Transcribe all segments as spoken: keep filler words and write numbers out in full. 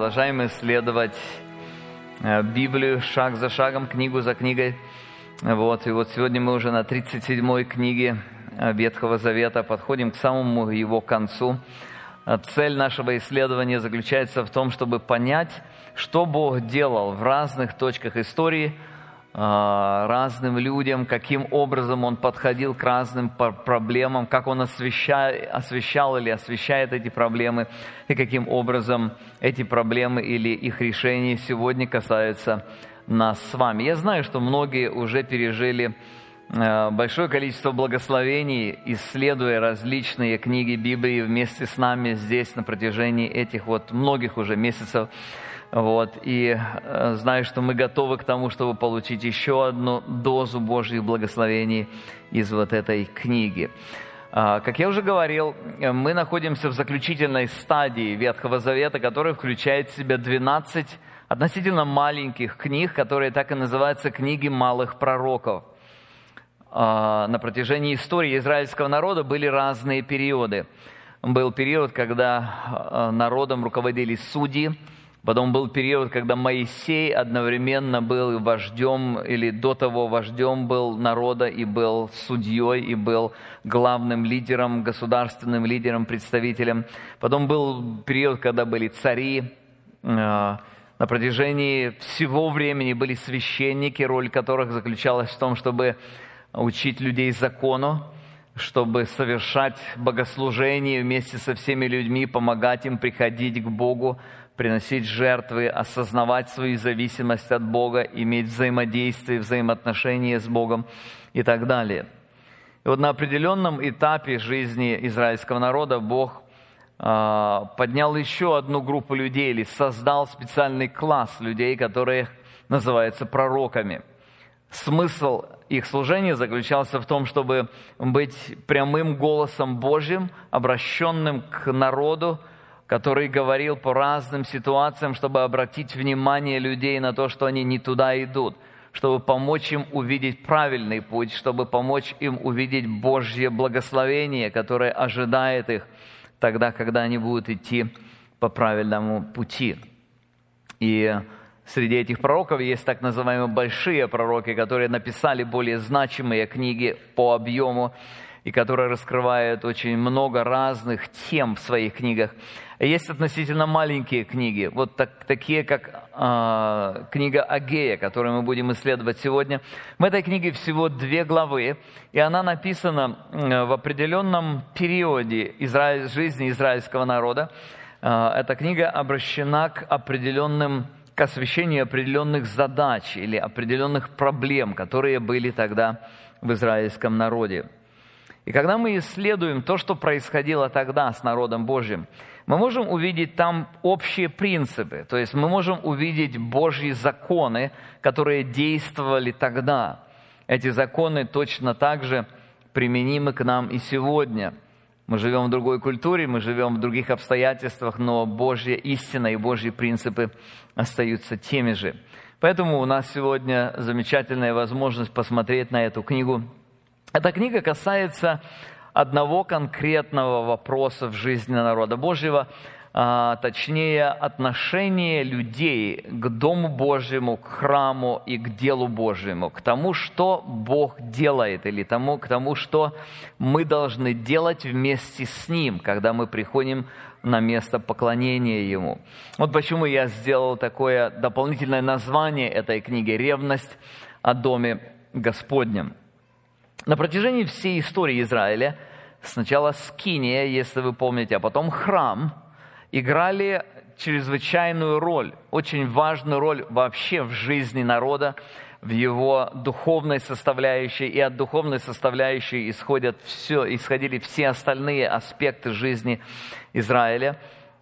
продолжаем исследовать Библию шаг за шагом, книгу за книгой. Вот, и вот сегодня мы уже на тридцать седьмой книге Ветхого Завета, подходим к самому его концу. Цель нашего исследования заключается в том, чтобы понять, что Бог делал в разных точках истории, разным людям, каким образом Он подходил к разным проблемам, как Он освещал, освещал или освещает эти проблемы, и каким образом эти проблемы или их решения сегодня касаются нас с вами. Я знаю, что многие уже пережили большое количество благословений, исследуя различные книги Библии вместе с нами здесь на протяжении этих вот многих уже месяцев. Вот, и э, знаю, что мы готовы к тому, чтобы получить еще одну дозу Божьих благословений из вот этой книги. А, как я уже говорил, мы находимся в заключительной стадии Ветхого Завета, которая включает в себя двенадцать относительно маленьких книг, которые так и называются «Книги малых пророков». А, на протяжении истории израильского народа были разные периоды. Был период, когда народом руководили судьи. Потом был период, когда Моисей одновременно был вождем, или до того вождем был народа, и был судьей, и был главным лидером, государственным лидером, представителем. Потом был период, когда были цари. На протяжении всего времени были священники, роль которых заключалась в том, чтобы учить людей закону, чтобы совершать богослужение вместе со всеми людьми, помогать им приходить к Богу, приносить жертвы, осознавать свою зависимость от Бога, иметь взаимодействие, взаимоотношения с Богом и так далее. И вот на определенном этапе жизни израильского народа Бог э, поднял еще одну группу людей, или создал специальный класс людей, которые называются пророками. Смысл их служения заключался в том, чтобы быть прямым голосом Божьим, обращенным к народу, который говорил по разным ситуациям, чтобы обратить внимание людей на то, что они не туда идут, чтобы помочь им увидеть правильный путь, чтобы помочь им увидеть Божье благословение, которое ожидает их тогда, когда они будут идти по правильному пути. И среди этих пророков есть так называемые большие пророки, которые написали более значимые книги по объему и которые раскрывают очень много разных тем в своих книгах. Есть относительно маленькие книги, вот так, такие как э, книга Агея, которую мы будем исследовать сегодня. В этой книге всего две главы, и она написана э, в определенном периоде израиль, жизни израильского народа. Э, эта книга обращена к определенным, к освещению определенных задач или определенных проблем, которые были тогда в израильском народе. И когда мы исследуем то, что происходило тогда с народом Божьим, мы можем увидеть там общие принципы, то есть мы можем увидеть Божьи законы, которые действовали тогда. Эти законы точно так же применимы к нам и сегодня. Мы живем в другой культуре, мы живем в других обстоятельствах, но Божья истина и Божьи принципы остаются теми же. Поэтому у нас сегодня замечательная возможность посмотреть на эту книгу. Эта книга касается одного конкретного вопроса в жизни народа Божьего, а, точнее, отношения людей к Дому Божьему, к храму и к делу Божьему, к тому, что Бог делает, или тому, к тому, что мы должны делать вместе с Ним, когда мы приходим на место поклонения Ему. Вот почему я сделал такое дополнительное название этой книги «Ревность о Доме Господнем». На протяжении всей истории Израиля сначала скиния, если вы помните, а потом храм играли чрезвычайную роль, очень важную роль вообще в жизни народа, в его духовной составляющей, и от духовной составляющей исходят все, исходили все остальные аспекты жизни Израиля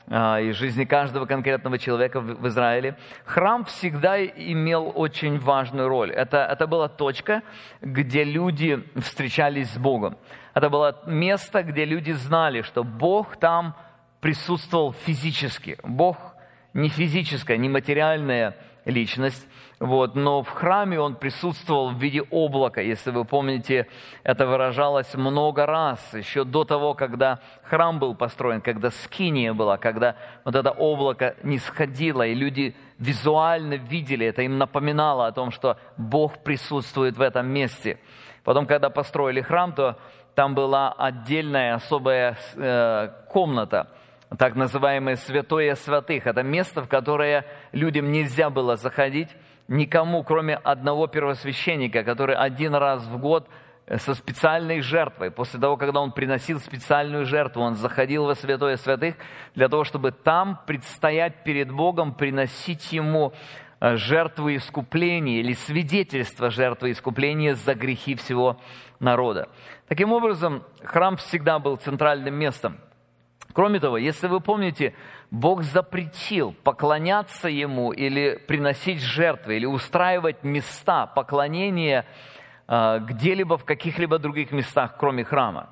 и жизни каждого конкретного человека в Израиле. Храм всегда имел очень важную роль. Это, это была точка, где люди встречались с Богом. Это было место, где люди знали, что Бог там присутствовал физически. Бог не физическая, не материальная личность. Вот, но в храме он присутствовал в виде облака. Если вы помните, это выражалось много раз, еще до того, когда храм был построен, когда скиния была, когда вот это облако не сходило, и люди визуально видели это, им напоминало о том, что Бог присутствует в этом месте. Потом, когда построили храм, то там была отдельная особая э, комната, так называемое святое святых. Это место, в которое людям нельзя было заходить, никому, кроме одного первосвященника, который один раз в год со специальной жертвой, после того, когда он приносил специальную жертву, он заходил во святое святых для того, чтобы там предстоять перед Богом, приносить Ему жертву искупления или свидетельство жертвы искупления за грехи всего народа. Таким образом, храм всегда был центральным местом. Кроме того, если вы помните, Бог запретил поклоняться Ему или приносить жертвы, или устраивать места поклонения э, где-либо в каких-либо других местах, кроме храма.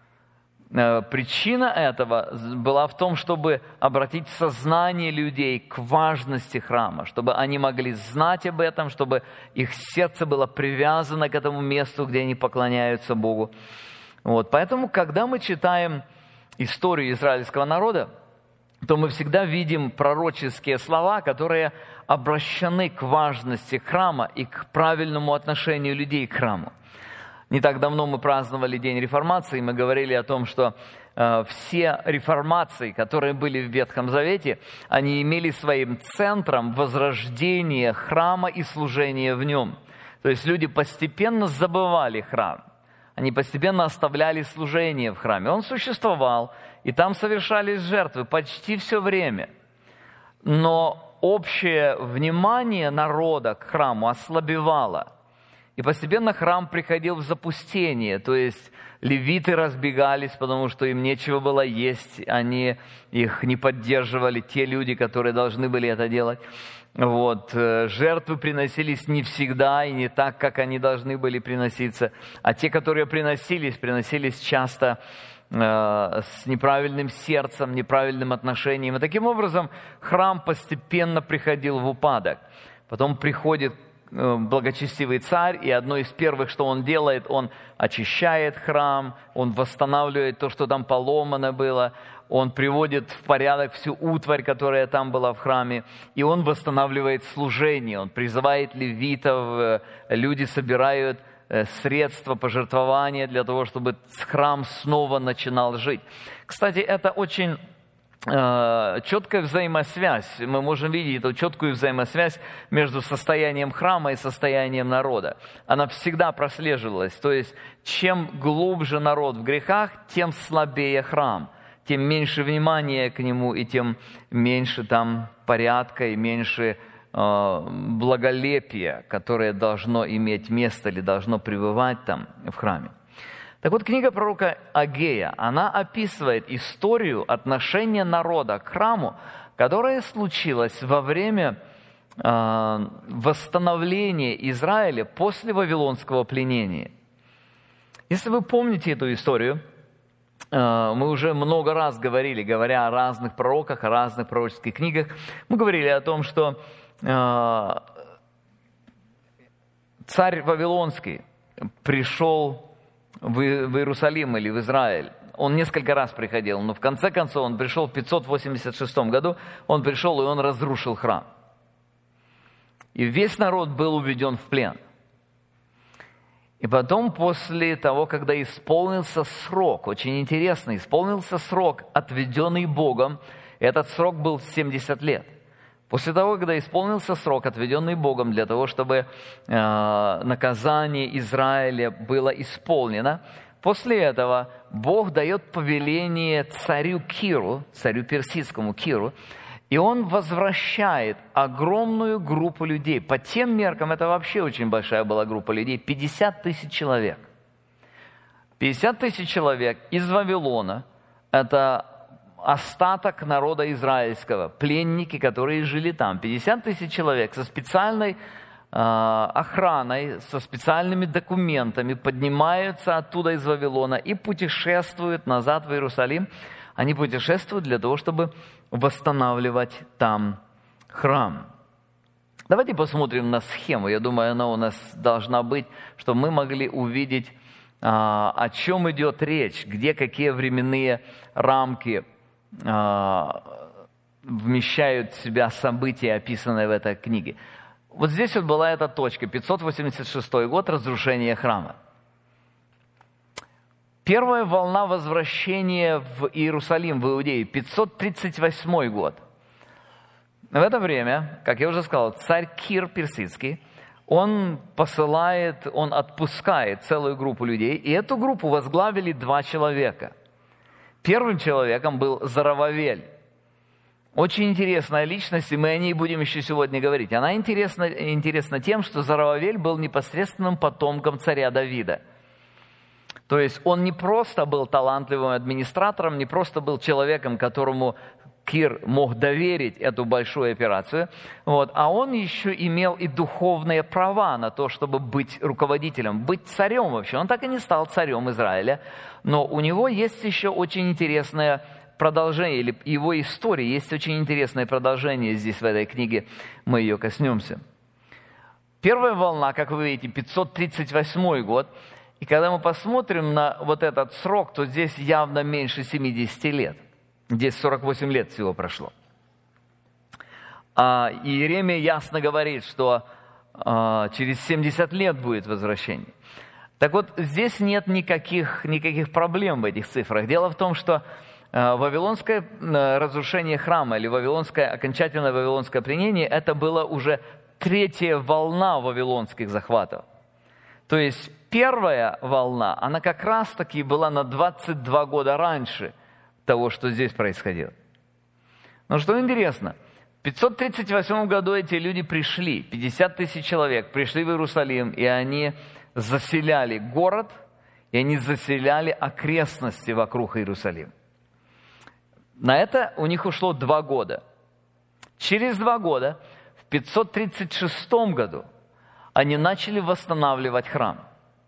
Э, причина этого была в том, чтобы обратить сознание людей к важности храма, чтобы они могли знать об этом, чтобы их сердце было привязано к этому месту, где они поклоняются Богу. Вот. Поэтому, когда мы читаем историю израильского народа, то мы всегда видим пророческие слова, которые обращены к важности храма и к правильному отношению людей к храму. Не так давно мы праздновали День реформации, и мы говорили о том, что э, все реформации, которые были в Ветхом Завете, они имели своим центром возрождение храма и служение в нем. То есть люди постепенно забывали храм. Они постепенно оставляли служение в храме. Он существовал, и там совершались жертвы почти все время. Но общее внимание народа к храму ослабевало. И постепенно храм приходил в запустение. То есть левиты разбегались, потому что им нечего было есть. Они их не поддерживали, те люди, которые должны были это делать. Вот. Жертвы приносились не всегда и не так, как они должны были приноситься. А те, которые приносились, приносились часто э, с неправильным сердцем, неправильным отношением. И таким образом храм постепенно приходил в упадок. Потом приходит э, благочестивый царь, и одно из первых, что он делает, он очищает храм, он восстанавливает то, что там поломано было, он приводит в порядок всю утварь, которая там была в храме, и он восстанавливает служение, он призывает левитов, люди собирают средства, пожертвования для того, чтобы храм снова начинал жить. Кстати, это очень э, четкая взаимосвязь. Мы можем видеть эту четкую взаимосвязь между состоянием храма и состоянием народа. Она всегда прослеживалась. То есть, чем глубже народ в грехах, тем слабее храм. Тем меньше внимания к нему, и тем меньше там порядка, и меньше э, благолепия, которое должно иметь место или должно пребывать там в храме. Так вот, книга пророка Агея, она описывает историю отношения народа к храму, которая случилась во время э, восстановления Израиля после Вавилонского пленения. Если вы помните эту историю, мы уже много раз говорили, говоря о разных пророках, о разных пророческих книгах, мы говорили о том, что царь Вавилонский пришел в Иерусалим или в Израиль. Он несколько раз приходил, но в конце концов он пришел в пятьсот восемьдесят шестом году, он пришел и он разрушил храм. И весь народ был уведен в плен. И потом, после того, когда исполнился срок, очень интересно, исполнился срок, отведенный Богом, этот срок был семьдесят лет. После того, когда исполнился срок, отведенный Богом для того, чтобы э, наказание Израиля было исполнено, после этого Бог дает повеление царю Киру, царю персидскому Киру, и он возвращает огромную группу людей. По тем меркам это вообще очень большая была группа людей. пятьдесят тысяч человек. пятьдесят тысяч человек из Вавилона. Это остаток народа израильского. Пленники, которые жили там. пятьдесят тысяч человек со специальной э, охраной, со специальными документами поднимаются оттуда из Вавилона и путешествуют назад в Иерусалим. Они путешествуют для того, чтобы восстанавливать там храм. Давайте посмотрим на схему. Я думаю, она у нас должна быть, чтобы мы могли увидеть, о чем идет речь, где какие временные рамки вмещают в себя события, описанные в этой книге. Вот здесь вот была эта точка, пятьсот восемьдесят шестой год, разрушение храма. Первая волна возвращения в Иерусалим, в Иудею, пятьсот тридцать восьмой год. В это время, как я уже сказал, царь Кир Персидский, он посылает, он отпускает целую группу людей, и эту группу возглавили два человека. Первым человеком был Зоровавель. Очень интересная личность, и мы о ней будем еще сегодня говорить. Она интересна, интересна тем, что Зоровавель был непосредственным потомком царя Давида. То есть он не просто был талантливым администратором, не просто был человеком, которому Кир мог доверить эту большую операцию, вот, а он еще имел и духовные права на то, чтобы быть руководителем, быть царем вообще. Он так и не стал царем Израиля, но у него есть еще очень интересное продолжение, или его истории есть очень интересное продолжение здесь в этой книге, мы ее коснемся. Первая волна, как вы видите, пятьсот тридцать восьмой год, и когда мы посмотрим на вот этот срок, то здесь явно меньше семидесяти лет. Здесь сорок восемь лет всего прошло. А Иеремия ясно говорит, что а, через семьдесят лет будет возвращение. Так вот, здесь нет никаких, никаких проблем в этих цифрах. Дело в том, что а, вавилонское а, разрушение храма или вавилонское, окончательное вавилонское пленение, это была уже третья волна вавилонских захватов. То есть первая волна, она как раз-таки была на двадцать два года раньше того, что здесь происходило. Но что интересно, в пятьсот тридцать восьмом году эти люди пришли, пятьдесят тысяч человек пришли в Иерусалим, и они заселяли город, и они заселяли окрестности вокруг Иерусалима. На это у них ушло два года. Через два года, в пятьсот тридцать шестом году, они начали восстанавливать храм.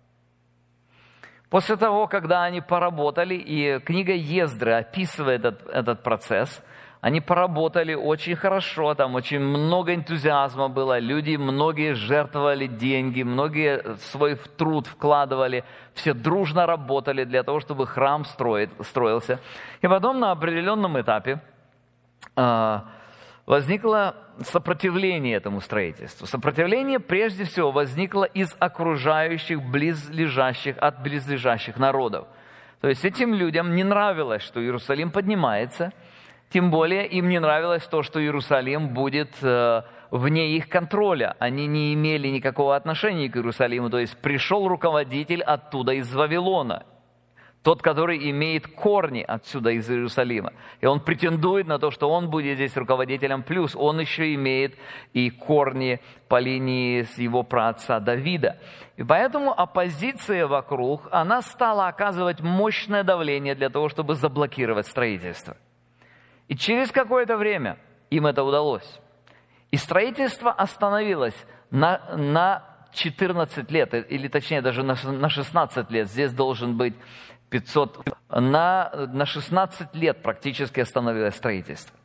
После того, когда они поработали, и книга Ездры описывает этот, этот процесс, они поработали очень хорошо, там очень много энтузиазма было, люди, многие жертвовали деньги, многие свой труд вкладывали, все дружно работали для того, чтобы храм строить, строился. И потом на определенном этапе э, возникло сопротивление этому строительству. Сопротивление прежде всего возникло из окружающих, близлежащих, от близлежащих народов. То есть этим людям не нравилось, что Иерусалим поднимается, тем более им не нравилось то, что Иерусалим будет э, вне их контроля. Они не имели никакого отношения к Иерусалиму. То есть пришел руководитель оттуда, из Вавилона. Тот, который имеет корни отсюда, из Иерусалима. И он претендует на то, что он будет здесь руководителем. Плюс он еще имеет и корни по линии с его праотца Давида. И поэтому оппозиция вокруг, она стала оказывать мощное давление для того, чтобы заблокировать строительство. И через какое-то время им это удалось. И строительство остановилось на, на четырнадцать лет, или точнее даже на, на шестнадцать лет. Здесь должен быть пятьсот. На, на шестнадцать лет практически остановилось строительство.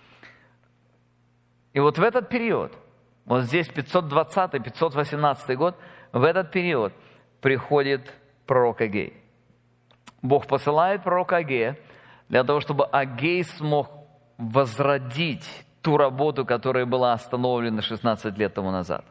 И вот в этот период, вот здесь пятьсот двадцатый — пятьсот восемнадцатый год, в этот период приходит пророк Агей. Бог посылает пророка Агея для того, чтобы Агей смог возродить ту работу, которая была остановлена шестнадцать лет тому назад.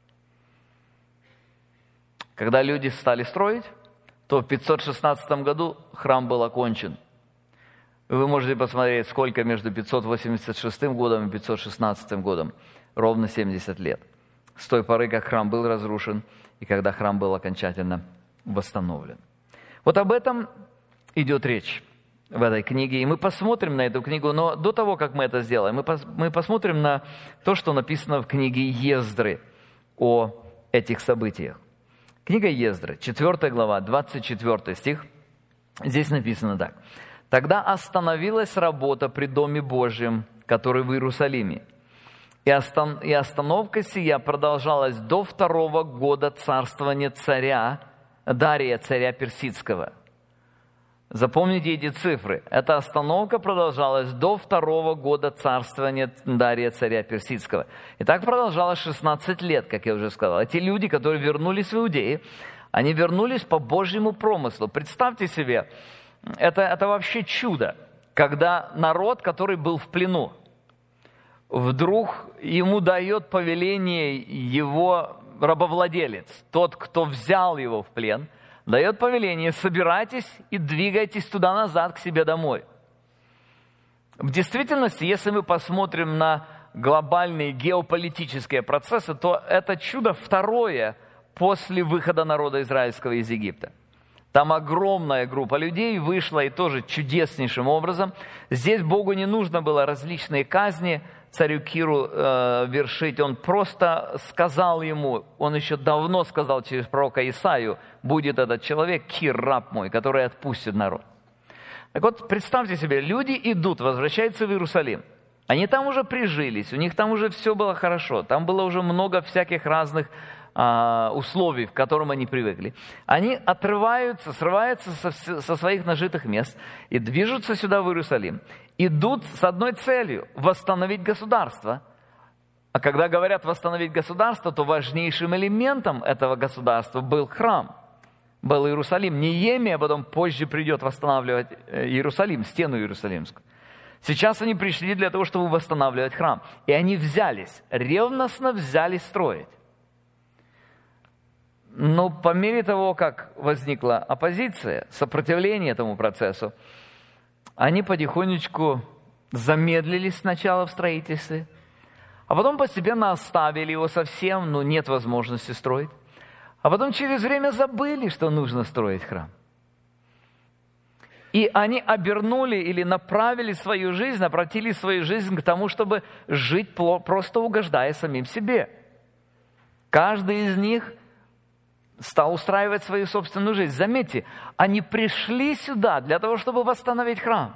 Когда люди стали строить, то в пятьсот шестнадцатом году храм был окончен. Вы можете посмотреть, сколько между пятьсот восемьдесят шестым годом и пятьсот шестнадцатым годом. Ровно семьдесят лет. С той поры, как храм был разрушен, и когда храм был окончательно восстановлен. Вот об этом идет речь в этой книге. И мы посмотрим на эту книгу, но до того, как мы это сделаем, мы, пос, мы посмотрим на то, что написано в книге Ездры о этих событиях. Книга Ездры, четвёртая глава, двадцать четвёртый стих. Здесь написано так. «Тогда остановилась работа при Доме Божьем, который в Иерусалиме. И, остан... и остановка сия продолжалась до второго года царствования царя, Дария, царя Персидского». Запомните эти цифры. Эта остановка продолжалась до второго года царствования Дария, царя Персидского. И так продолжалось шестнадцать лет, как я уже сказал. Эти люди, которые вернулись в Иудею, они вернулись по Божьему промыслу. Представьте себе, это, это вообще чудо, когда народ, который был в плену, вдруг ему дает повеление его рабовладелец, тот, кто взял его в плен, дает повеление: собирайтесь и двигайтесь туда-назад к себе домой. В действительности, если мы посмотрим на глобальные геополитические процессы, то это чудо второе после выхода народа израильского из Египта. Там огромная группа людей вышла, и тоже чудеснейшим образом. Здесь Богу не нужно было различные казни царю Киру э, вершить. Он просто сказал ему, он еще давно сказал через пророка Исаию: будет этот человек, Кир, раб мой, который отпустит народ. Так вот, представьте себе, люди идут, возвращаются в Иерусалим. Они там уже прижились, у них там уже все было хорошо, там было уже много всяких разных а, условий, к которым они привыкли. Они отрываются, срываются со, со своих нажитых мест и движутся сюда, в Иерусалим. Идут с одной целью – восстановить государство. А когда говорят восстановить государство, то важнейшим элементом этого государства был храм, был Иерусалим. Неемия потом позже придет восстанавливать Иерусалим, стену Иерусалимскую. Сейчас они пришли для того, чтобы восстанавливать храм. И они взялись, ревностно взялись строить. Но по мере того, как возникла оппозиция, сопротивление этому процессу, они потихонечку замедлились сначала в строительстве, а потом постепенно оставили его совсем, но нет возможности строить. А потом через время забыли, что нужно строить храм. И они обернули или направили свою жизнь, обратили свою жизнь к тому, чтобы жить просто угождая самим себе. Каждый из них стал устраивать свою собственную жизнь. Заметьте, они пришли сюда для того, чтобы восстановить храм.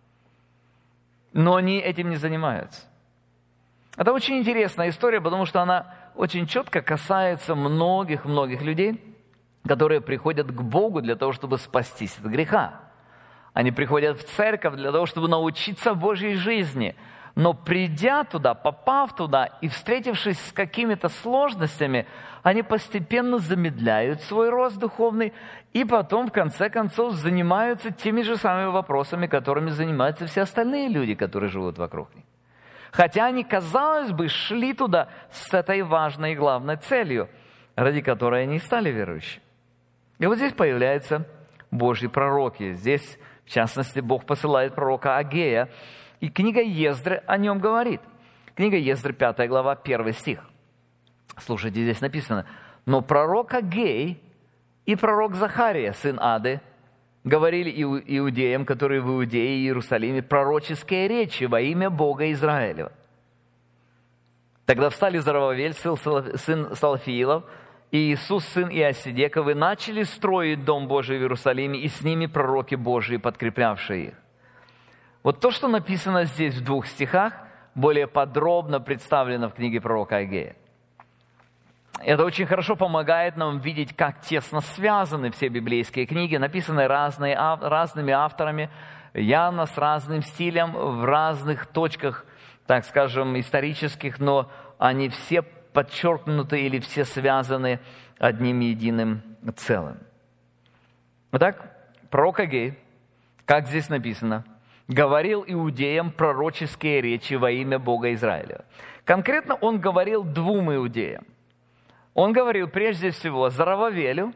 Но они этим не занимаются. Это очень интересная история, потому что она очень четко касается многих-многих людей, которые приходят к Богу для того, чтобы спастись от греха. Они приходят в церковь для того, чтобы научиться Божьей жизни. Но придя туда, попав туда и встретившись с какими-то сложностями, они постепенно замедляют свой рост духовный и потом, в конце концов, занимаются теми же самыми вопросами, которыми занимаются все остальные люди, которые живут вокруг них. Хотя они, казалось бы, шли туда с этой важной и главной целью, ради которой они стали верующими. И вот здесь появляются Божьи пророки. Здесь, в частности, Бог посылает пророка Агея, и книга Ездры о нем говорит. Книга Ездры, пятая глава, первый стих. Слушайте, здесь написано: «Но пророк Агей и пророк Захария, сын Ады, говорили иудеям, которые в Иудее и Иерусалиме, пророческие речи во имя Бога Израилева. Тогда встали Зарававель, сын Салафиилов, и Иисус, сын Иосидеков, и начали строить Дом Божий в Иерусалиме, и с ними пророки Божии, подкреплявшие их». Вот то, что написано здесь в двух стихах, более подробно представлено в книге пророка Агея. Это очень хорошо помогает нам видеть, как тесно связаны все библейские книги, написанные разные, разными авторами, явно с разным стилем, в разных точках, так скажем, исторических, но они все подчеркнуты или все связаны одним единым целым. Итак, пророк Агей, как здесь написано, говорил иудеям пророческие речи во имя Бога Израиля. Конкретно он говорил двум иудеям. Он говорил прежде всего Зарававелю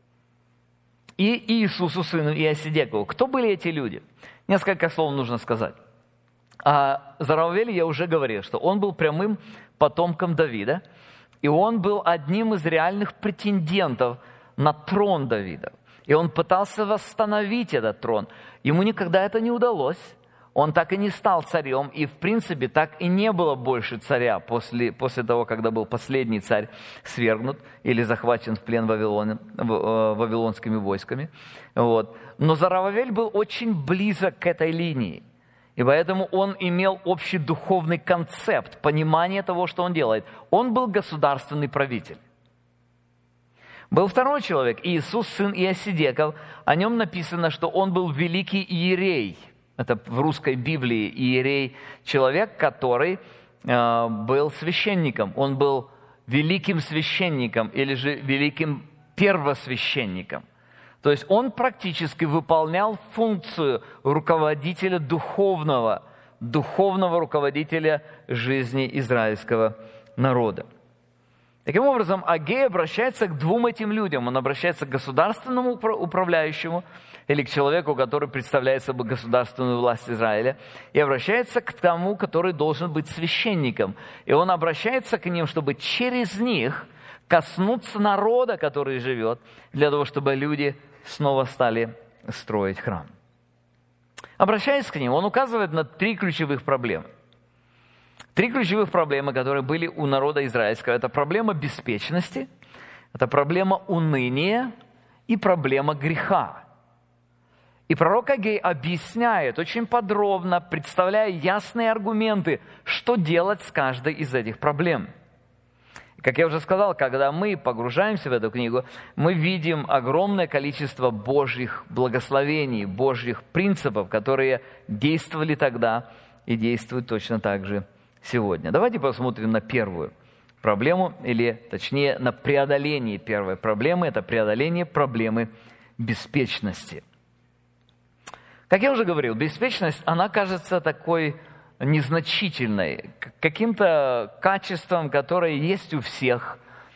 и Иисусу, сыну Иосидекову. Кто были эти люди? Несколько слов нужно сказать. О Зарававеле я уже говорил, что он был прямым потомком Давида, и он был одним из реальных претендентов на трон Давида. И он пытался восстановить этот трон. Ему никогда это не удалось. Он так и не стал царем, и, в принципе, так и не было больше царя после, после того, когда был последний царь свергнут или захвачен в плен Вавилон, вавилонскими войсками. Вот. Но Зарававель был очень близок к этой линии, и поэтому он имел общий духовный концепт, понимание того, что он делает. Он был государственный правитель. Был второй человек, Иисус, сын Иосидеков. О нем написано, что он был великий иерей. Это в русской Библии иерей – человек, который э, был священником. Он был великим священником или же великим первосвященником. То есть он практически выполнял функцию руководителя духовного, духовного руководителя жизни израильского народа. Таким образом, Агей обращается к двум этим людям. Он обращается к государственному управляющему или к человеку, который представляет собой государственную власть Израиля, и обращается к тому, который должен быть священником. И он обращается к ним, чтобы через них коснуться народа, который живет, для того, чтобы люди снова стали строить храм. Обращаясь к ним, он указывает на три ключевых проблемы. Три ключевых проблемы, которые были у народа израильского. Это проблема беспечности, это проблема уныния и проблема греха. И пророк Агей объясняет очень подробно, представляя ясные аргументы, что делать с каждой из этих проблем. Как я уже сказал, когда мы погружаемся в эту книгу, мы видим огромное количество Божьих благословений, Божьих принципов, которые действовали тогда и действуют точно так же сегодня. Давайте посмотрим на первую проблему, или точнее на преодоление первой проблемы. Это преодоление проблемы беспечности. Как я уже говорил, беспечность, она кажется такой незначительной, каким-то качеством, которое есть у всех,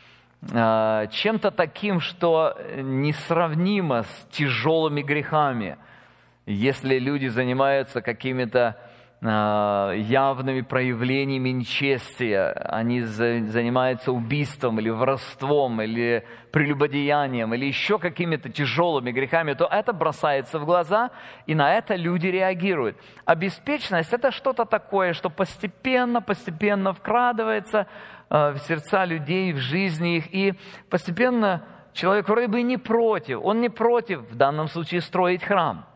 чем-то таким, что несравнимо с тяжелыми грехами. Если люди занимаются какими-то явными проявлениями нечестия, они занимаются убийством или воровством, или прелюбодеянием, или еще какими-то тяжелыми грехами, то это бросается в глаза, и на это люди реагируют. А беспечность – это что-то такое, что постепенно, постепенно вкрадывается в сердца людей, в жизни их, и постепенно человек вроде бы не против, он не против в данном случае строить храм.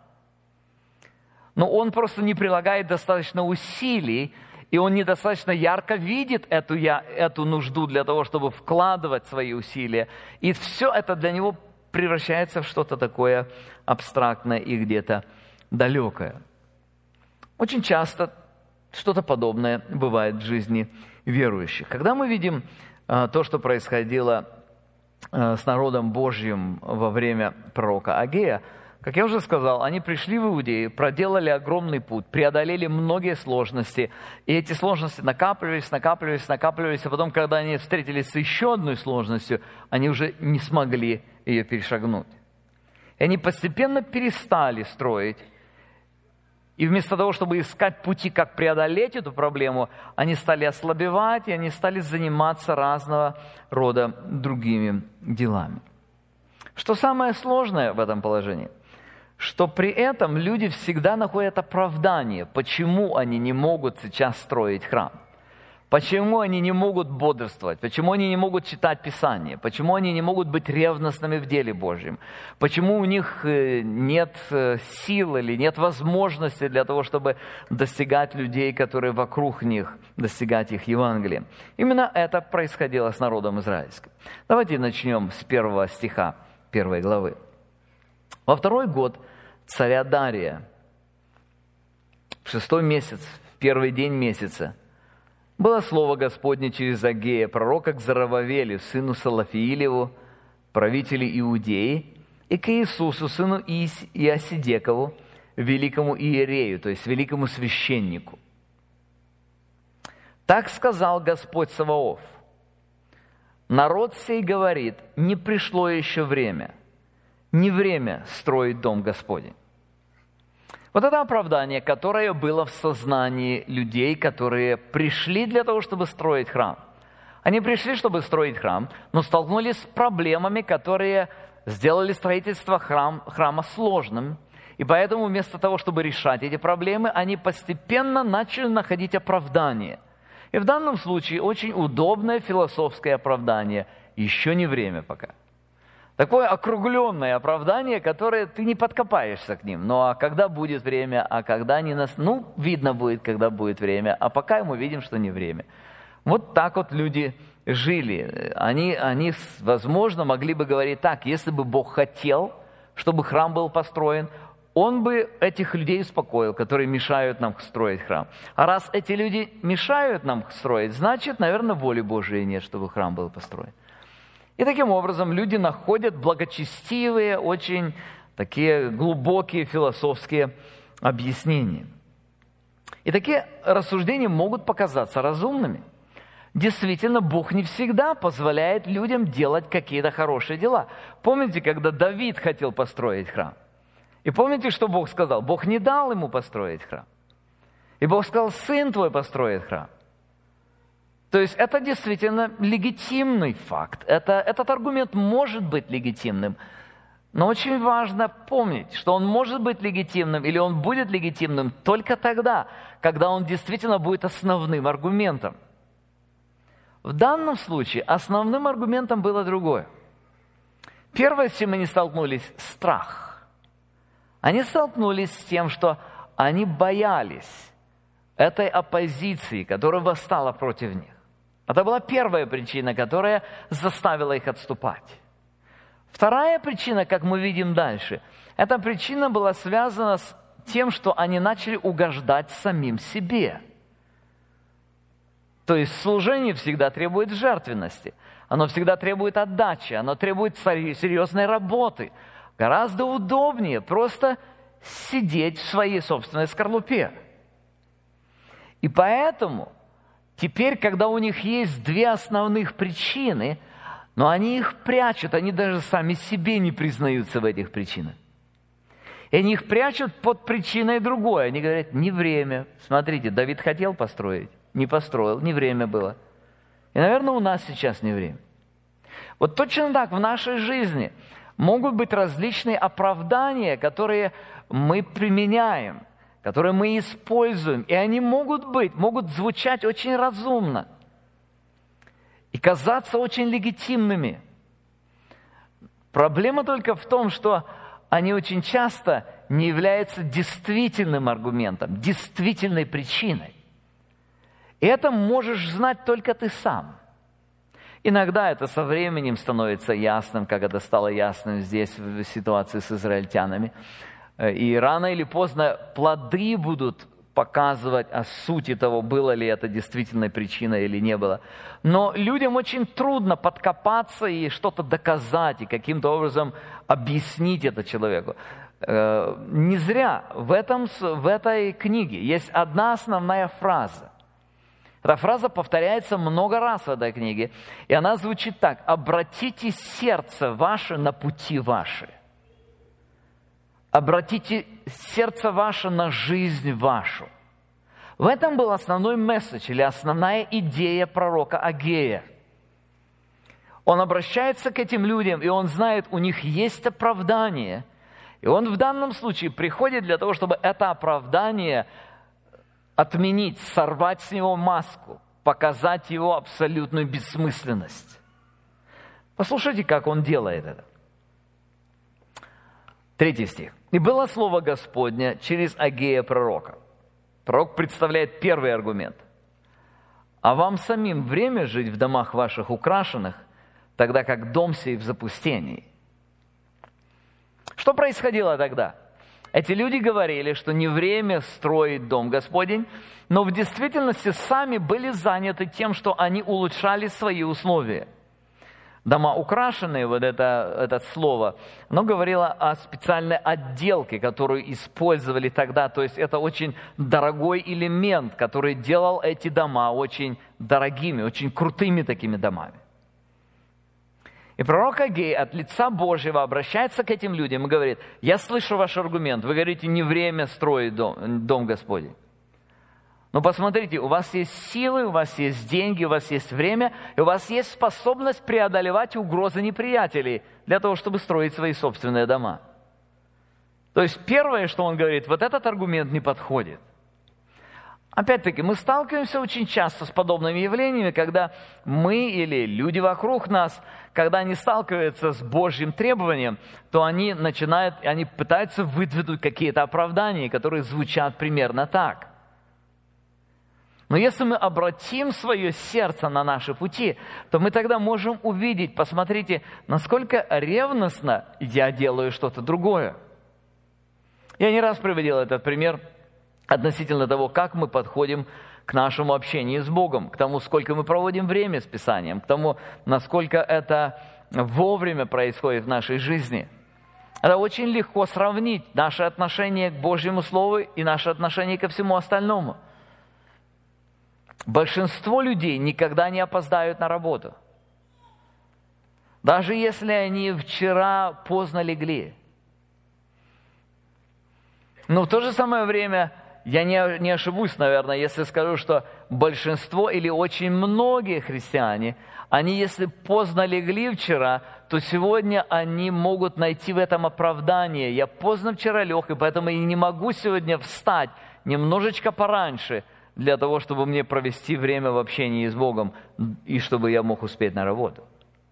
Но он просто не прилагает достаточно усилий, и он недостаточно ярко видит эту, я, эту нужду для того, чтобы вкладывать свои усилия. И все это для него превращается в что-то такое абстрактное и где-то далекое. Очень часто что-то подобное бывает в жизни верующих. Когда мы видим а, то, что происходило а, с народом Божьим во время пророка Агея, как я уже сказал, они пришли в Иудею, проделали огромный путь, преодолели многие сложности. И эти сложности накапливались, накапливались, накапливались. А потом, когда они встретились с еще одной сложностью, они уже не смогли ее перешагнуть. И они постепенно перестали строить. И вместо того, чтобы искать пути, как преодолеть эту проблему, они стали ослабевать, и они стали заниматься разного рода другими делами. Что самое сложное в этом положении? Что при этом люди всегда находят оправдание, почему они не могут сейчас строить храм, почему они не могут бодрствовать, почему они не могут читать Писание, почему они не могут быть ревностными в деле Божьем, почему у них нет сил или нет возможности для того, чтобы достигать людей, которые вокруг них, достигать их Евангелием. Именно это происходило с народом израильским. Давайте начнем с первого стиха первой главы. Во второй год царя Дария, в шестой месяц, в первый день месяца, было слово Господне через Агея, пророка, к Зарававелю, сыну Салафиилеву, правителю Иудеи, и к Иисусу, сыну Иосидекову, великому иерею, то есть великому священнику. Так сказал Господь Саваоф: народ сей говорит, не пришло еще время, не время строить дом Господень. Вот это оправдание, которое было в сознании людей, которые пришли для того, чтобы строить храм. Они пришли, чтобы строить храм, но столкнулись с проблемами, которые сделали строительство храм, храма сложным. И поэтому вместо того, чтобы решать эти проблемы, они постепенно начали находить оправдание. И в данном случае очень удобное философское оправдание. Еще не время пока. Такое округленное оправдание, которое ты не подкопаешься к ним. Ну а когда будет время, а когда не нас... Ну, видно будет, когда будет время, а пока мы видим, что не время. Вот так вот люди жили, они, они, возможно, могли бы говорить так: если бы Бог хотел, чтобы храм был построен, Он бы этих людей успокоил, которые мешают нам строить храм. А раз эти люди мешают нам строить, значит, наверное, воли Божией нет, чтобы храм был построен. И таким образом люди находят благочестивые, очень такие глубокие философские объяснения. И такие рассуждения могут показаться разумными. Действительно, Бог не всегда позволяет людям делать какие-то хорошие дела. Помните, когда Давид хотел построить храм? И помните, что Бог сказал? Бог не дал ему построить храм. И Бог сказал: сын твой построит храм. То есть это действительно легитимный факт. Это, этот аргумент может быть легитимным. Но очень важно помнить, что он может быть легитимным или он будет легитимным только тогда, когда он действительно будет основным аргументом. В данном случае основным аргументом было другое. Первое, с чем они столкнулись – страх. Они столкнулись с тем, что они боялись этой оппозиции, которая восстала против них. Это была первая причина, которая заставила их отступать. Вторая причина, как мы видим дальше, эта причина была связана с тем, что они начали угождать самим себе. То есть служение всегда требует жертвенности, оно всегда требует отдачи, оно требует серьезной работы. Гораздо удобнее просто сидеть в своей собственной скорлупе. И поэтому теперь, когда у них есть две основных причины, но они их прячут, они даже сами себе не признаются в этих причинах. И они их прячут под причиной другой. Они говорят: не время. Смотрите, Давид хотел построить, не построил, не время было. И, наверное, у нас сейчас не время. Вот точно так в нашей жизни могут быть различные оправдания, которые мы применяем, которые мы используем. И они могут быть, могут звучать очень разумно и казаться очень легитимными. Проблема только в том, что они очень часто не являются действительным аргументом, действительной причиной. И это можешь знать только ты сам. Иногда это со временем становится ясным, как это стало ясным здесь в ситуации с израильтянами. И рано или поздно плоды будут показывать о сути того, было ли это действительной причиной или не было. Но людям очень трудно подкопаться и что-то доказать, и каким-то образом объяснить это человеку. Не зря в, этом, в этой книге есть одна основная фраза. Эта фраза повторяется много раз в этой книге, и она звучит так: «Обратите сердце ваше на пути ваши». Обратите сердце ваше на жизнь вашу. В этом был основной месседж или основная идея пророка Агея. Он обращается к этим людям, и он знает, у них есть оправдание. И он в данном случае приходит для того, чтобы это оправдание отменить, сорвать с него маску, показать его абсолютную бессмысленность. Послушайте, как он делает это. Третий стих. «И было слово Господне через Агея пророка». Пророк представляет первый аргумент. «А вам самим время жить в домах ваших украшенных, тогда как дом сей в запустении». Что происходило тогда? Эти люди говорили, что не время строить дом Господень, но в действительности сами были заняты тем, что они улучшали свои условия. Дома украшенные, вот это, это слово, оно говорило о специальной отделке, которую использовали тогда. То есть это очень дорогой элемент, который делал эти дома очень дорогими, очень крутыми такими домами. И пророк Агей от лица Божьего обращается к этим людям и говорит: я слышу ваш аргумент, вы говорите, не время строить дом, дом Господень. Но посмотрите, у вас есть силы, у вас есть деньги, у вас есть время, и у вас есть способность преодолевать угрозы неприятелей для того, чтобы строить свои собственные дома. То есть первое, что он говорит, вот этот аргумент не подходит. Опять-таки, мы сталкиваемся очень часто с подобными явлениями, когда мы или люди вокруг нас, когда они сталкиваются с Божьим требованием, то они начинают, они пытаются выдвинуть какие-то оправдания, которые звучат примерно так. Но если мы обратим свое сердце на наши пути, то мы тогда можем увидеть, посмотрите, насколько ревностно я делаю что-то другое. Я не раз приводил этот пример относительно того, как мы подходим к нашему общению с Богом, к тому, сколько мы проводим время с Писанием, к тому, насколько это вовремя происходит в нашей жизни. Это очень легко сравнить наше отношение к Божьему Слову и наше отношение ко всему остальному. Большинство людей никогда не опоздают на работу. Даже если они вчера поздно легли. Но в то же самое время я не, не ошибусь, наверное, если скажу, что большинство или очень многие христиане, они, если поздно легли вчера, то сегодня они могут найти в этом оправдание. Я поздно вчера лег, и поэтому я не могу сегодня встать немножечко пораньше, для того, чтобы мне провести время в общении с Богом, и чтобы я мог успеть на работу.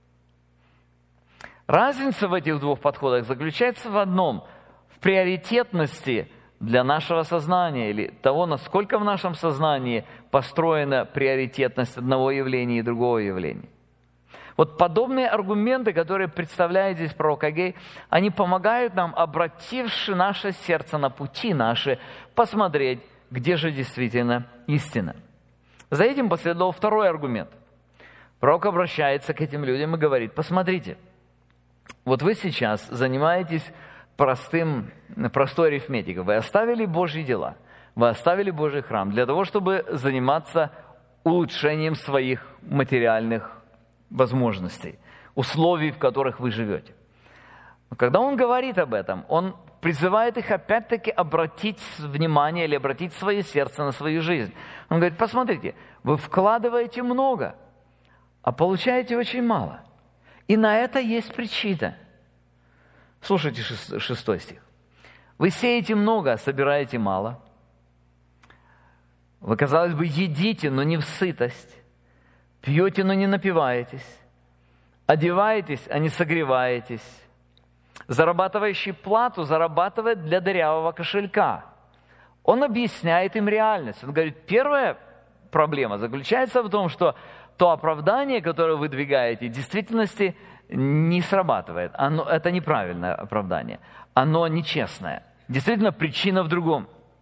Разница в этих двух подходах заключается в одном – в приоритетности для нашего сознания, или того, насколько в нашем сознании построена приоритетность одного явления и другого явления. Вот подобные аргументы, которые представляет здесь пророк Агей, они помогают нам, обративши наше сердце на пути наши, посмотреть, где же действительно истина. За этим последовал второй аргумент. Пророк обращается к этим людям и говорит: посмотрите, вот вы сейчас занимаетесь простым, простой арифметикой. Вы оставили Божьи дела, вы оставили Божий храм для того, чтобы заниматься улучшением своих материальных возможностей, условий, в которых вы живете. Но когда он говорит об этом, он призывает их опять-таки обратить внимание или обратить свое сердце на свою жизнь. Он говорит: посмотрите, вы вкладываете много, а получаете очень мало. И на это есть причина. Слушайте шестой стих. Вы сеете много, а собираете мало. Вы, казалось бы, едите, но не в сытость. Пьете, но не напиваетесь. Одеваетесь, а не согреваетесь. Зарабатывающий плату зарабатывает для дырявого кошелька. Он объясняет им реальность. Он говорит, первая проблема заключается в том, что то оправдание, которое вы выдвигаете, в действительности не срабатывает. Оно, это неправильное оправдание. Оно нечестное. Действительно, причина в другом.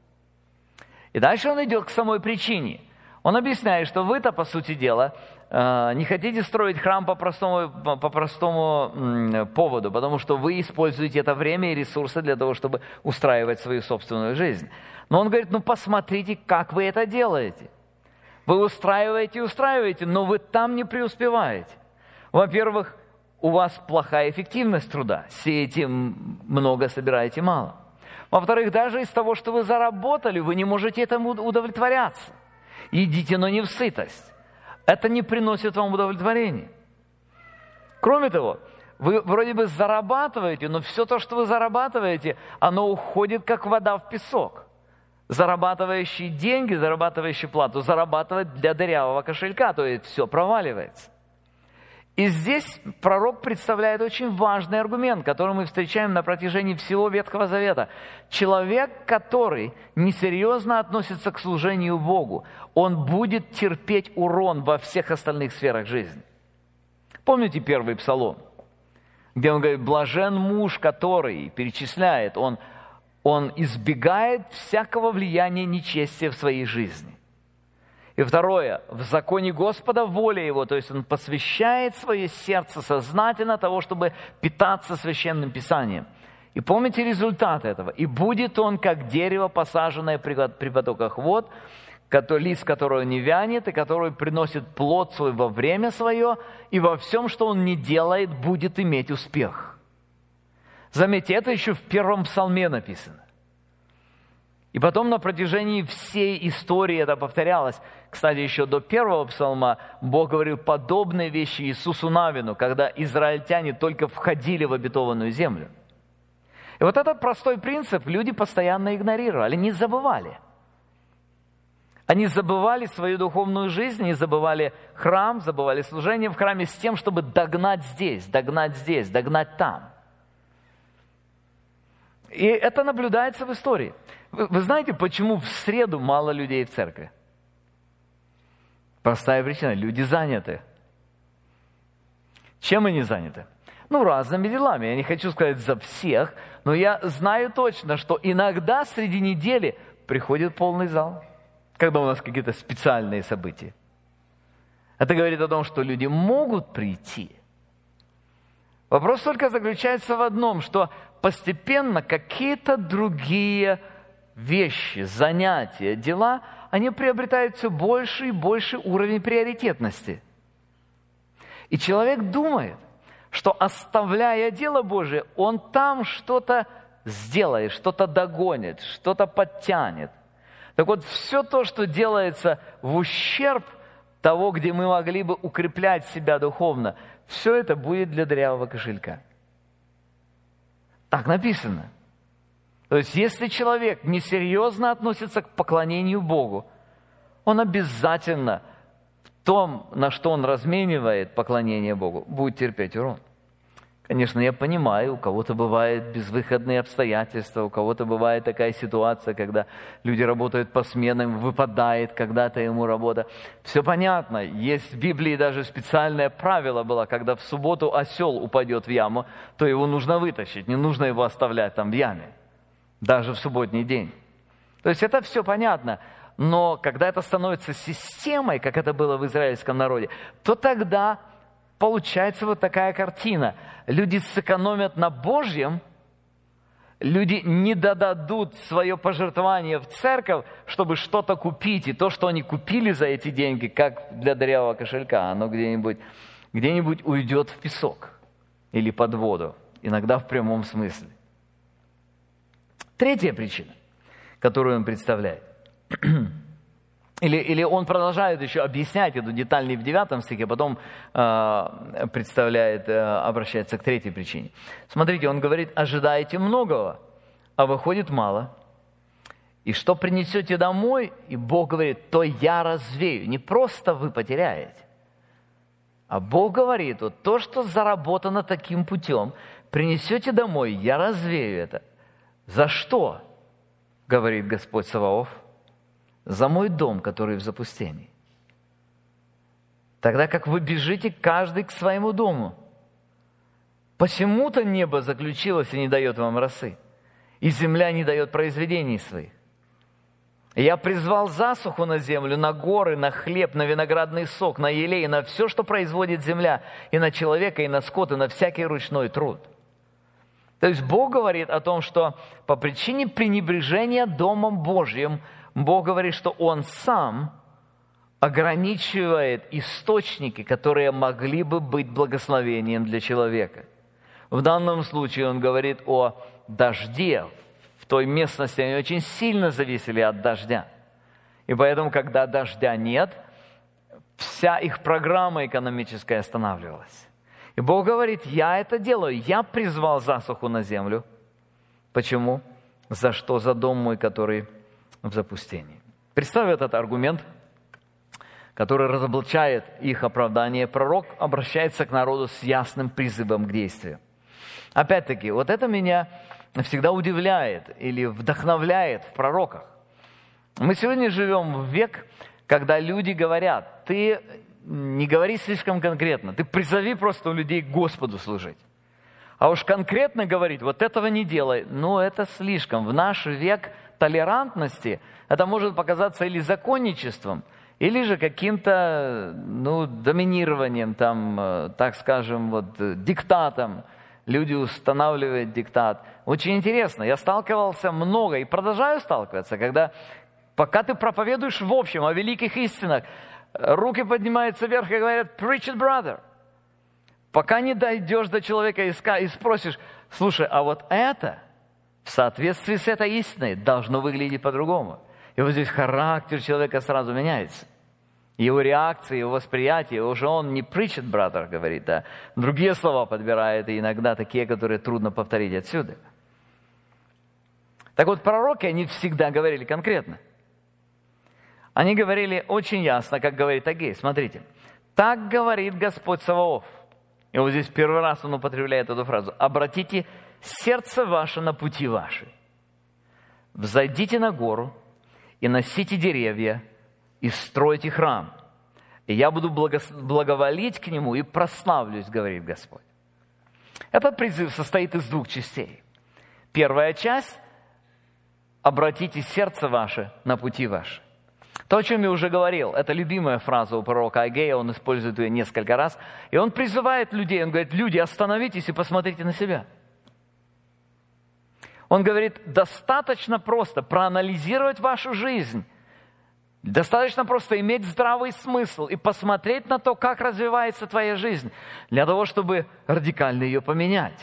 И дальше он идет к самой причине. Он объясняет, что вы-то, по сути дела, не хотите строить храм по простому, по простому поводу, потому что вы используете это время и ресурсы для того, чтобы устраивать свою собственную жизнь. Но он говорит, ну посмотрите, как вы это делаете. Вы устраиваете и устраиваете, но вы там не преуспеваете. Во-первых, у вас плохая эффективность труда. Сеете много, собираете мало. Во-вторых, даже из того, что вы заработали, вы не можете этому удовлетворяться. Едите, но не в сытость. Это не приносит вам удовлетворения. Кроме того, вы вроде бы зарабатываете, но все то, что вы зарабатываете, оно уходит, как вода в песок. Зарабатывающий деньги, зарабатывающий плату, зарабатывает для дырявого кошелька, то есть все проваливается. И здесь пророк представляет очень важный аргумент, который мы встречаем на протяжении всего Ветхого Завета. Человек, который несерьезно относится к служению Богу, он будет терпеть урон во всех остальных сферах жизни. Помните первый псалом, где он говорит, блажен муж, который перечисляет, он, он избегает всякого влияния нечестия в своей жизни. И второе, в законе Господа воля его, то есть он посвящает свое сердце сознательно того, чтобы питаться священным Писанием. И помните результат этого. И будет он, как дерево, посаженное при потоках вод, лист которого не вянет, и который приносит плод свой во время свое, и во всем, что он не делает, будет иметь успех. Заметьте, это еще в первом псалме написано. И потом на протяжении всей истории это повторялось. Кстати, еще до первого псалма Бог говорил подобные вещи Иисусу Навину, когда израильтяне только входили в обетованную землю. И вот этот простой принцип люди постоянно игнорировали, не забывали. Они забывали свою духовную жизнь, они забывали храм, забывали служение в храме с тем, чтобы догнать здесь, догнать здесь, догнать там. И это наблюдается в истории. Вы, вы знаете, почему в среду мало людей в церкви? Простая причина – люди заняты. Чем они заняты? Ну, разными делами. Я не хочу сказать за всех, но я знаю точно, что иногда среди недели приходит полный зал, когда у нас какие-то специальные события. Это говорит о том, что люди могут прийти. Вопрос только заключается в одном, что постепенно какие-то другие вещи, занятия, дела, они приобретают все больше и больше уровень приоритетности. И человек думает, что оставляя дело Божие, он там что-то сделает, что-то догонит, что-то подтянет. Так вот, все то, что делается в ущерб того, где мы могли бы укреплять себя духовно, все это будет для дырявого кошелька. Так написано. То есть, если человек несерьезно относится к поклонению Богу, он обязательно в том, на что он разменивает поклонение Богу, будет терпеть урон. Конечно, я понимаю, у кого-то бывают безвыходные обстоятельства, у кого-то бывает такая ситуация, когда люди работают по сменам, выпадает когда-то ему работа. Все понятно. Есть в Библии даже специальное правило было, когда в субботу осел упадет в яму, то его нужно вытащить, не нужно его оставлять там в яме, даже в субботний день. То есть это все понятно. Но когда это становится системой, как это было в израильском народе, то тогда получается вот такая картина. Люди сэкономят на Божьем, люди не додадут свое пожертвование в церковь, чтобы что-то купить. И то, что они купили за эти деньги, как для дырявого кошелька, оно где-нибудь, где-нибудь уйдет в песок или под воду, иногда в прямом смысле. Третья причина, которую он представляет. Или, или он продолжает еще объяснять эту деталь не в девятом стихе, потом э, представляет, э, обращается к третьей причине. Смотрите, он говорит, ожидаете многого, а выходит мало. И что принесете домой, и Бог говорит, то я развею. Не просто вы потеряете, а Бог говорит, вот то, что заработано таким путем, принесете домой, я развею это. За что? Говорит Господь Саваоф. За мой дом, который в запустении. Тогда как вы бежите каждый к своему дому. Почему-то небо заключилось и не дает вам росы, и земля не дает произведений своих. Я призвал засуху на землю, на горы, на хлеб, на виноградный сок, на елей, на все, что производит земля, и на человека, и на скот, и на всякий ручной труд. То есть Бог говорит о том, что по причине пренебрежения Домом Божьим Бог говорит, что Он Сам ограничивает источники, которые могли бы быть благословением для человека. В данном случае Он говорит о дожде. В той местности они очень сильно зависели от дождя. И поэтому, когда дождя нет, вся их программа экономическая останавливалась. И Бог говорит, я это делаю, я призвал засуху на землю. Почему? За что? За дом мой, который в запустении. Представь этот аргумент, который разоблачает их оправдание. Пророк обращается к народу с ясным призывом к действию. Опять-таки, вот это меня всегда удивляет или вдохновляет в пророках. Мы сегодня живем в век, когда люди говорят, ты не говори слишком конкретно, ты призови просто у людей к Господу служить. А уж конкретно говорить, вот этого не делай, ну это слишком. В наш век толерантности это может показаться или законничеством, или же каким-то ну, доминированием, там, так скажем, вот, диктатом. Люди устанавливают диктат. Очень интересно, я сталкивался много и продолжаю сталкиваться, когда пока ты проповедуешь в общем о великих истинах, руки поднимаются вверх и говорят «Preach it, brother». Пока не дойдешь до человека и спросишь, слушай, а вот это в соответствии с этой истиной должно выглядеть по-другому. И вот здесь характер человека сразу меняется. Его реакция, его восприятие, уже он не preach it, brother, говорит, а другие слова подбирает, и иногда такие, которые трудно повторить отсюда. Так вот, пророки, они всегда говорили конкретно. Они говорили очень ясно, как говорит Агей. Смотрите. «Так говорит Господь Саваоф». И вот здесь первый раз он употребляет эту фразу. «Обратите сердце ваше на пути ваши. Взойдите на гору и носите деревья, и стройте храм. И я буду благоволить к Нему и прославлюсь, говорит Господь. Этот призыв состоит из двух частей. Первая часть – обратите сердце ваше на пути ваши. То, о чем я уже говорил, это любимая фраза у пророка Агея, он использует ее несколько раз. И он призывает людей, он говорит: люди, остановитесь и посмотрите на себя. Он говорит, достаточно просто проанализировать вашу жизнь, достаточно просто иметь здравый смысл и посмотреть на то, как развивается твоя жизнь, для того, чтобы радикально ее поменять.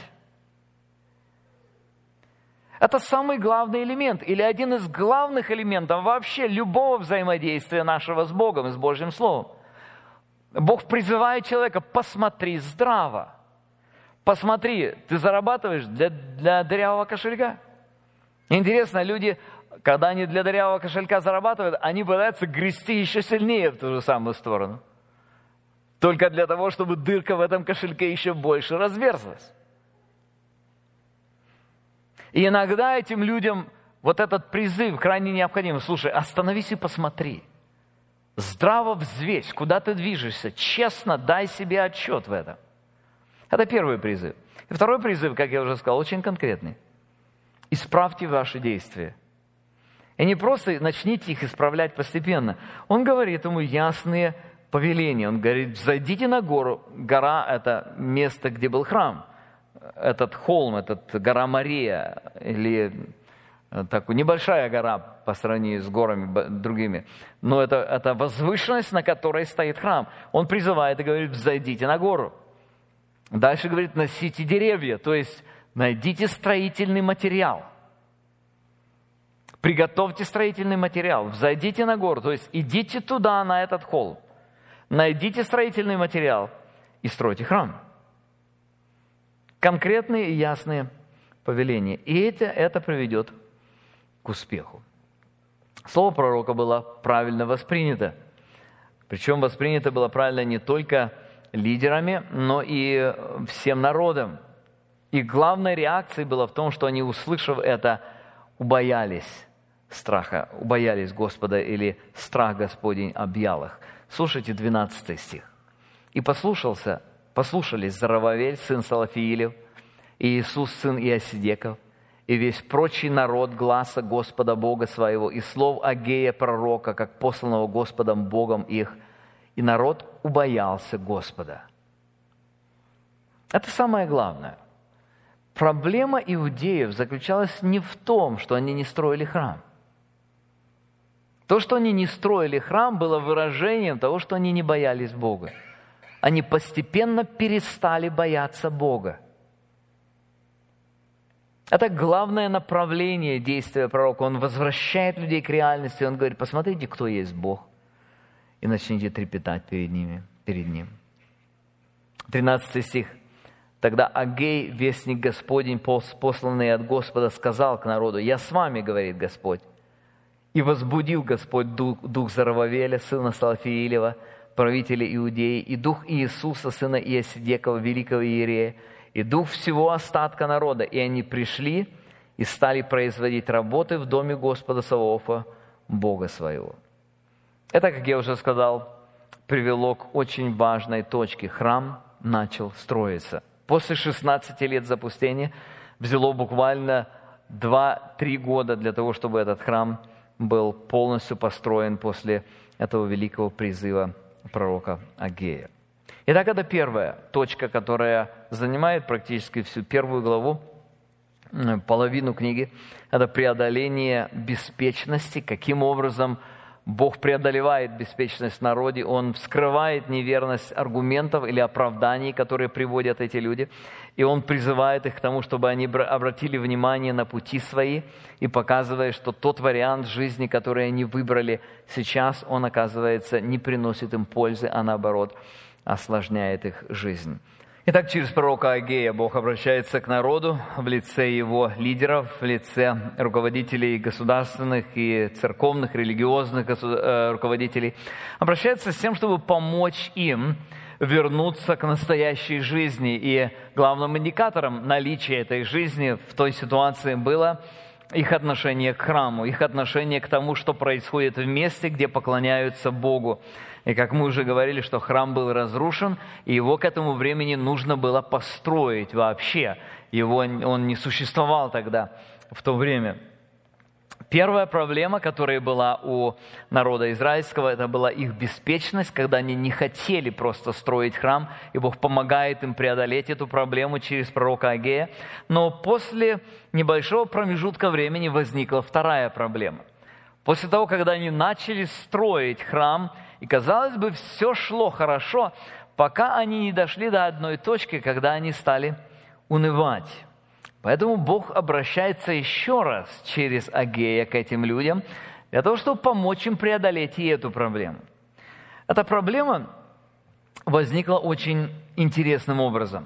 Это самый главный элемент, или один из главных элементов вообще любого взаимодействия нашего с Богом и с Божьим Словом. Бог призывает человека: посмотри здраво. Посмотри, ты зарабатываешь для, для дырявого кошелька. Интересно, люди, когда они для дырявого кошелька зарабатывают, они пытаются грести еще сильнее в ту же самую сторону. Только для того, чтобы дырка в этом кошельке еще больше разверзлась. И иногда этим людям вот этот призыв крайне необходим. Слушай, остановись и посмотри. Здраво взвесь, куда ты движешься. Честно дай себе отчет в этом. Это первый призыв. И второй призыв, как я уже сказал, очень конкретный. Исправьте ваши действия. И не просто начните их исправлять постепенно. Он говорит ему ясные повеления. Он говорит: зайдите на гору. Гора – это место, где был храм. Этот холм, этот гора Мария, или такая небольшая гора по сравнению с горами другими. Но это, это возвышенность, на которой стоит храм. Он призывает и говорит: зайдите на гору. Дальше говорит: носите деревья, то есть найдите строительный материал. Приготовьте строительный материал, взойдите на гору, то есть идите туда, на этот холм. Найдите строительный материал и стройте храм. Конкретные и ясные повеления. И это, это приведет к успеху. Слово пророка было правильно воспринято. Причем воспринято было правильно не только лидерами, но и всем народом. И главной реакцией было в том, что они, услышав это, убоялись страха, убоялись Господа, или страх Господень объял их. Слушайте двенадцатый стих. «И послушался, послушались Зарававель, сын Салафиилев, и Иисус, сын Иосидеков, и весь прочий народ гласа Господа Бога своего, и слов Агея пророка, как посланного Господом Богом их, и народ убоялся Господа». Это самое главное. Проблема иудеев заключалась не в том, что они не строили храм. То, что они не строили храм, было выражением того, что они не боялись Бога. Они постепенно перестали бояться Бога. Это главное направление действия пророка. Он возвращает людей к реальности. Он говорит: посмотрите, кто есть Бог, и начните трепетать перед ними, перед Ним. тринадцатый стих. «Тогда Агей, вестник Господень, посланный от Господа, сказал к народу: я с вами, говорит Господь. И возбудил Господь дух, дух Зарававеля, сына Салафиилева, правителя Иудеи, и дух Иисуса, сына Иосидекова, великого иерея, и дух всего остатка народа. И они пришли и стали производить работы в доме Господа Саваофа, Бога своего». Это, как я уже сказал, привело к очень важной точке. Храм начал строиться. После шестнадцати лет запустения взяло буквально два-три года для того, чтобы этот храм был полностью построен после этого великого призыва пророка Агея. Итак, это первая точка, которая занимает практически всю первую главу, половину книги. Это преодоление беспечности. Каким образом Бог преодолевает беспечность в народе, Он вскрывает неверность аргументов или оправданий, которые приводят эти люди, и Он призывает их к тому, чтобы они обратили внимание на пути свои, и показывая, что тот вариант жизни, который они выбрали сейчас, он, оказывается, не приносит им пользы, а наоборот, осложняет их жизнь. Итак, через пророка Агея Бог обращается к народу в лице его лидеров, в лице руководителей государственных и церковных, религиозных руководителей. Обращается с тем, чтобы помочь им вернуться к настоящей жизни. И главным индикатором наличия этой жизни в той ситуации было их отношение к храму, их отношение к тому, что происходит в месте, где поклоняются Богу. И как мы уже говорили, что храм был разрушен, и его к этому времени нужно было построить вообще. Его, он не существовал тогда, в то время. Первая проблема, которая была у народа израильского, это была их беспечность, когда они не хотели просто строить храм, и Бог помогает им преодолеть эту проблему через пророка Агея. Но после небольшого промежутка времени возникла вторая проблема. После того, когда они начали строить храм, и, казалось бы, все шло хорошо, пока они не дошли до одной точки, когда они стали унывать. Поэтому Бог обращается еще раз через Агея к этим людям, для того, чтобы помочь им преодолеть и эту проблему. Эта проблема возникла очень интересным образом.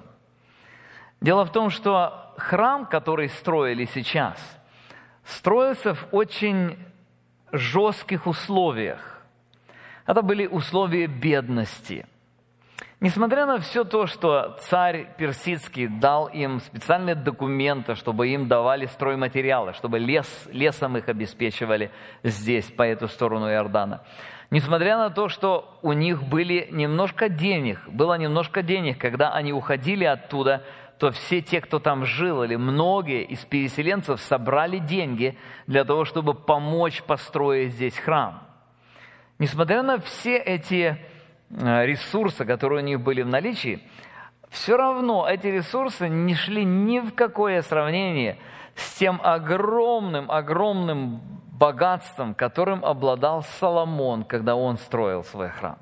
Дело в том, что храм, который строили сейчас, строился в очень жестких условиях. Это были условия бедности. Несмотря на все то, что царь персидский дал им специальные документы, чтобы им давали стройматериалы, чтобы лес, лесом их обеспечивали здесь, по эту сторону Иордана. Несмотря на то, что у них были немножко денег, было немножко денег, когда они уходили оттуда, то все те, кто там жил, или многие из переселенцев собрали деньги для того, чтобы помочь построить здесь храм. Несмотря на все эти ресурсы, которые у них были в наличии, все равно эти ресурсы не шли ни в какое сравнение с тем огромным, огромным богатством, которым обладал Соломон, когда он строил свой храм.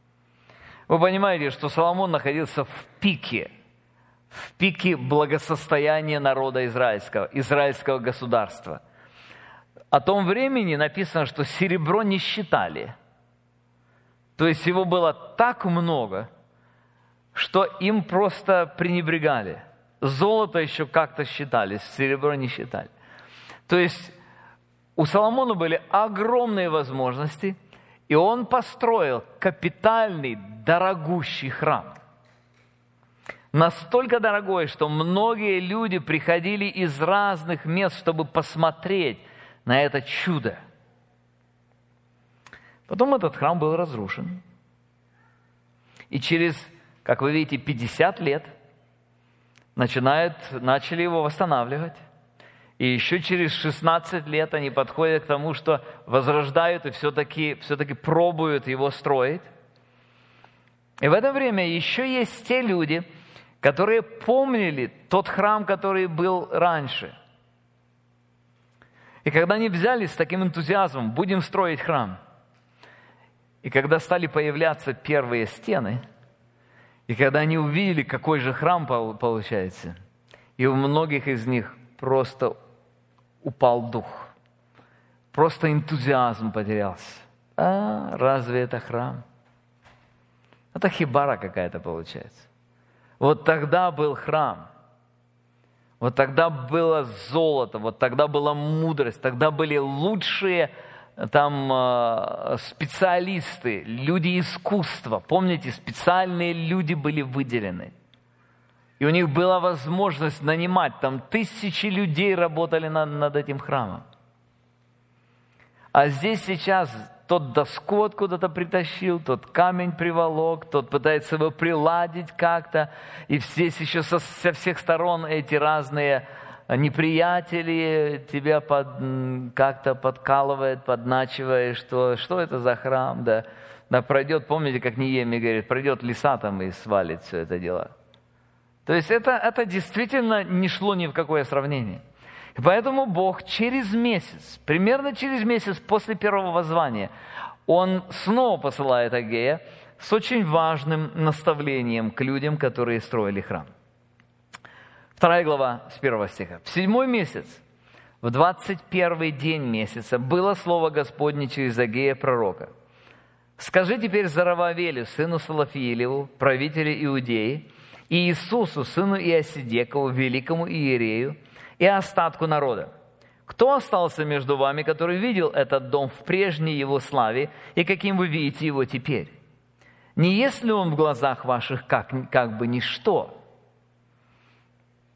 Вы понимаете, что Соломон находился в пике, в пике благосостояния народа израильского, израильского государства. О том времени написано, что серебро не считали. То есть его было так много, что им просто пренебрегали. Золото еще как-то считали, серебро не считали. То есть у Соломона были огромные возможности, и он построил капитальный, дорогущий храм. Настолько дорогой, что многие люди приходили из разных мест, чтобы посмотреть на это чудо. Потом этот храм был разрушен. И через, как вы видите, пятьдесят лет начинают, начали его восстанавливать. И еще через шестнадцать лет они подходят к тому, что возрождают и все-таки, все-таки пробуют его строить. И в это время еще есть те люди, которые помнили тот храм, который был раньше. И когда они взялись с таким энтузиазмом, будем строить храм. И когда стали появляться первые стены, и когда они увидели, какой же храм получается, и у многих из них просто упал дух, просто энтузиазм потерялся. А разве это храм? Это хибара какая-то получается. Вот тогда был храм, вот тогда было золото, вот тогда была мудрость, тогда были лучшие там специалисты, люди искусства. Помните, специальные люди были выделены. И у них была возможность нанимать. Там тысячи людей работали над, над этим храмом. А здесь сейчас тот доску откуда-то притащил, тот камень приволок, тот пытается его приладить как-то. И здесь еще со, со всех сторон эти разные неприятели тебя под, как-то подкалывают, подначивают, что, что это за храм, да, да пройдет, помните, как Неемия говорит, пройдет лиса там и свалит все это дело. То есть это, это действительно не шло ни в какое сравнение. И поэтому Бог через месяц, примерно через месяц после первого воззвания, Он снова посылает Агея с очень важным наставлением к людям, которые строили храм. Вторая глава с первого стиха. «В седьмой месяц, в двадцать первый день месяца, было слово Господне через Агея пророка. Скажи теперь Зарававелю, сыну Салафиилеву, правителю Иудеи, и Иисусу, сыну Иосидекову, великому иерею, и остатку народа. Кто остался между вами, который видел этот дом в прежней его славе, и каким вы видите его теперь? Не есть ли он в глазах ваших как, как бы ничто?»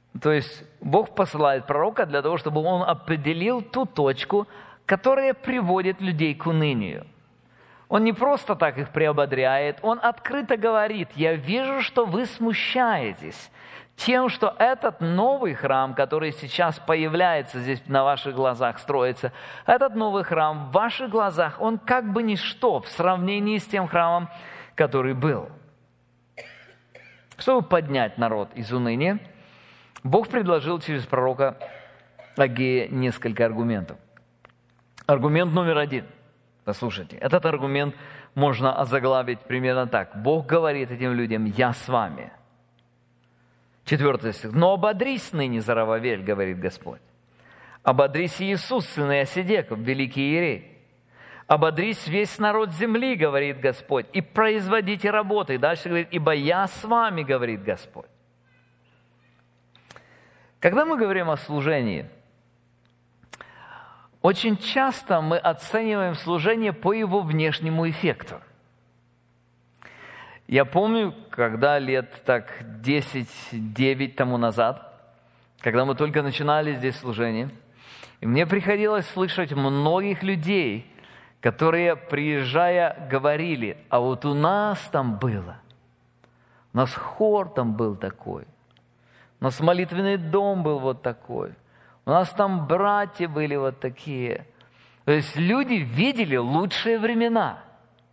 То есть Бог посылает пророка для того, чтобы он определил ту точку, которая приводит людей к унынию. Он не просто так их приободряет, он открыто говорит: «Я вижу, что вы смущаетесь тем, что этот новый храм, который сейчас появляется здесь на ваших глазах, строится, этот новый храм в ваших глазах, он как бы ничто в сравнении с тем храмом, который был». Чтобы поднять народ из уныния, Бог предложил через пророка Агея несколько аргументов. Аргумент номер один. Послушайте, этот аргумент можно озаглавить примерно так. Бог говорит этим людям: «Я с вами». Четвертый стих. «Но ободрись ныне, Зарававель, говорит Господь. Ободрись, Иисус, сын Иосидеков, великий иерей. Ободрись весь народ земли, говорит Господь, и производите работы». И дальше говорит: «Ибо я с вами, говорит Господь». Когда мы говорим о служении, очень часто мы оцениваем служение по его внешнему эффекту. Я помню, когда лет так десять-девять тому назад, когда мы только начинали здесь служение, и мне приходилось слышать многих людей, которые, приезжая, говорили: «А вот у нас там было, у нас хор там был такой, у нас молитвенный дом был вот такой, у нас там братья были вот такие». То есть люди видели лучшие времена.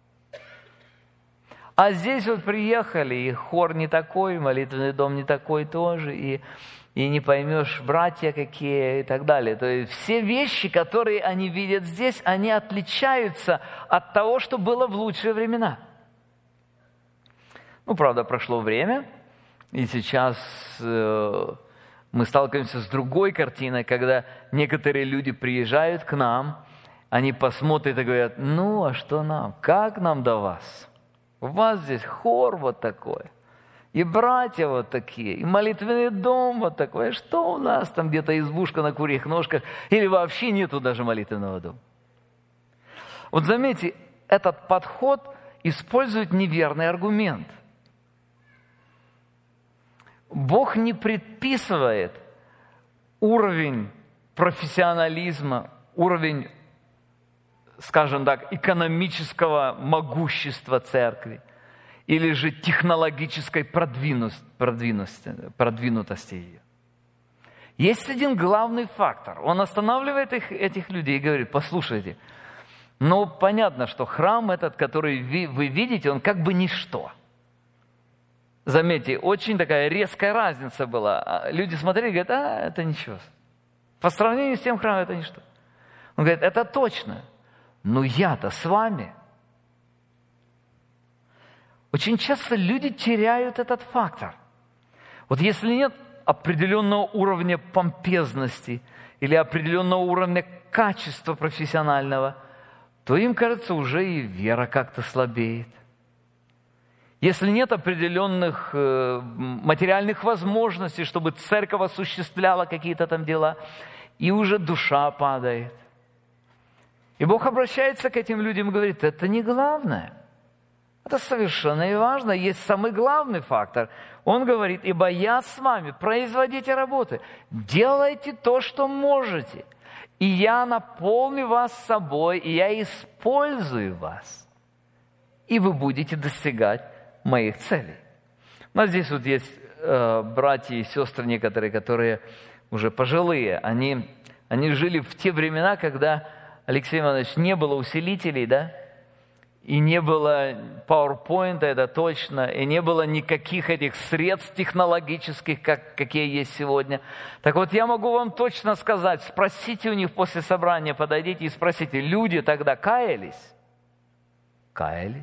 А здесь вот приехали, и хор не такой, молитвенный дом не такой тоже, и, и не поймешь, братья какие и так далее. То есть все вещи, которые они видят здесь, они отличаются от того, что было в лучшие времена. Ну, правда, прошло время, и сейчас э, мы сталкиваемся с другой картиной, когда некоторые люди приезжают к нам, они посмотрят и говорят: «Ну, а что нам? Как нам до вас? У вас здесь хор вот такой, и братья вот такие, и молитвенный дом вот такой. Что у нас там где-то избушка на курьих ножках, или вообще нету даже молитвенного дома?» Вот заметьте, этот подход использует неверный аргумент. Бог не предписывает уровень профессионализма, уровень, скажем так, экономического могущества церкви или же технологической продвинутости, продвинутости, продвинутости ее. Есть один главный фактор. Он останавливает их, этих людей и говорит: «Послушайте, ну понятно, что храм этот, который вы, вы видите, он как бы ничто». Заметьте, очень такая резкая разница была. Люди смотрели и говорят: «А, это ничего. По сравнению с тем храмом это ничто». Он говорит: «Это точно. Но я-то с вами». Очень часто люди теряют этот фактор. Вот если нет определенного уровня помпезности или определенного уровня качества профессионального, то им, кажется, уже и вера как-то слабеет. Если нет определенных э, материальных возможностей, чтобы церковь осуществляла какие-то там дела, и уже душа падает. И Бог обращается к этим людям и говорит: это не главное. Это совершенно не важно. Есть самый главный фактор. Он говорит: «Ибо я с вами, производите работы, делайте то, что можете, и я наполню вас собой, и я использую вас, и вы будете достигать моих целей». У нас здесь вот есть э, братья и сестры некоторые, которые уже пожилые. Они, они жили в те времена, когда, Алексей Иванович, не было усилителей, да? И не было PowerPoint, это точно, и не было никаких этих средств технологических, как, какие есть сегодня. Так вот, я могу вам точно сказать, спросите у них после собрания, подойдите и спросите: люди тогда каялись? Каялись.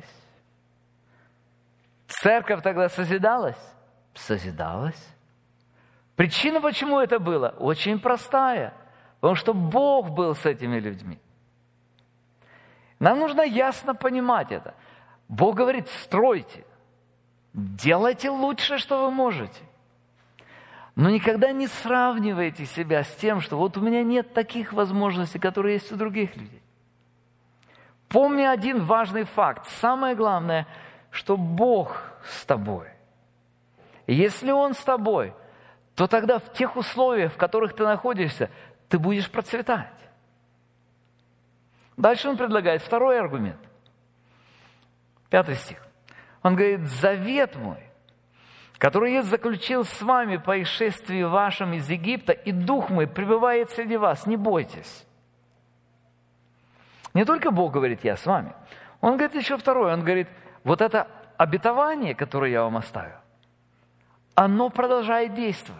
Церковь тогда созидалась? Созидалась. Причина, почему это было, очень простая. Потому что Бог был с этими людьми. Нам нужно ясно понимать это. Бог говорит: стройте, делайте лучшее, что вы можете. Но никогда не сравнивайте себя с тем, что вот у меня нет таких возможностей, которые есть у других людей. Помни один важный факт. Самое главное, что Бог с тобой. И если Он с тобой, то тогда в тех условиях, в которых ты находишься, ты будешь процветать. Дальше он предлагает второй аргумент. Пятый стих. Он говорит: «Завет мой, который я заключил с вами по исшествии вашем из Египта, и Дух мой пребывает среди вас, не бойтесь». Не только Бог говорит: «Я с вами». Он говорит еще второе. Он говорит: вот это обетование, которое я вам оставил, оно продолжает действовать.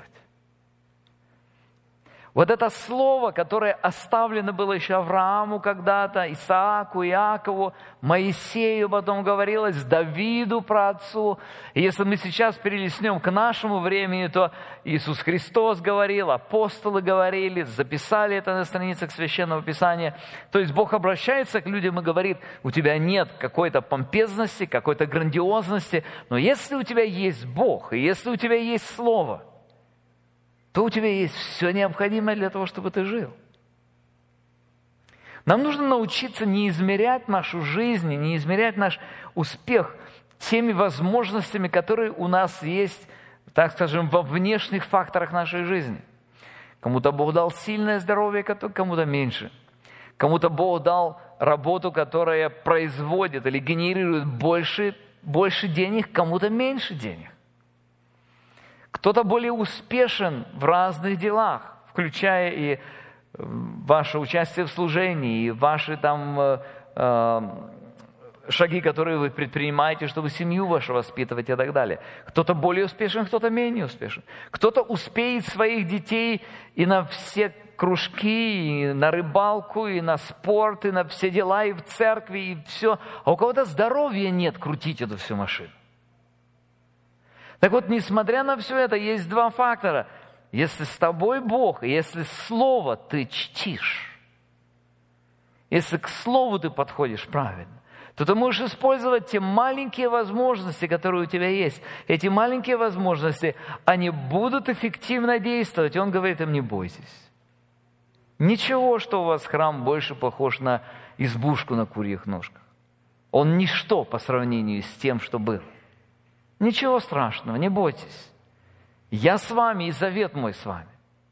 Вот это слово, которое оставлено было еще Аврааму когда-то, Исааку, Иакову, Моисею потом говорилось, Давиду праотцу. И если мы сейчас перелистнем к нашему времени, то Иисус Христос говорил, апостолы говорили, записали это на страницах Священного Писания. То есть Бог обращается к людям и говорит: у тебя нет какой-то помпезности, какой-то грандиозности, но если у тебя есть Бог, и если у тебя есть Слово, то у тебя есть все необходимое для того, чтобы ты жил. Нам нужно научиться не измерять нашу жизнь, не измерять наш успех теми возможностями, которые у нас есть, так скажем, во внешних факторах нашей жизни. Кому-то Бог дал сильное здоровье, кому-то меньше. Кому-то Бог дал работу, которая производит или генерирует больше, больше денег, кому-то меньше денег. Кто-то более успешен в разных делах, включая и ваше участие в служении, и ваши там э, э, шаги, которые вы предпринимаете, чтобы семью вашу воспитывать и так далее. Кто-то более успешен, кто-то менее успешен. Кто-то успеет своих детей и на все кружки, и на рыбалку, и на спорт, и на все дела, и в церкви, и все. А у кого-то здоровья нет крутить эту всю машину. Так вот, несмотря на все это, есть два фактора. Если с тобой Бог, и если Слово ты чтишь, если к Слову ты подходишь правильно, то ты можешь использовать те маленькие возможности, которые у тебя есть. Эти маленькие возможности, они будут эффективно действовать. И он говорит им: не бойтесь. Ничего, что у вас храм больше похож на избушку на курьих ножках. Он ничто по сравнению с тем, что было. Ничего страшного, не бойтесь. Я с вами, и завет мой с вами.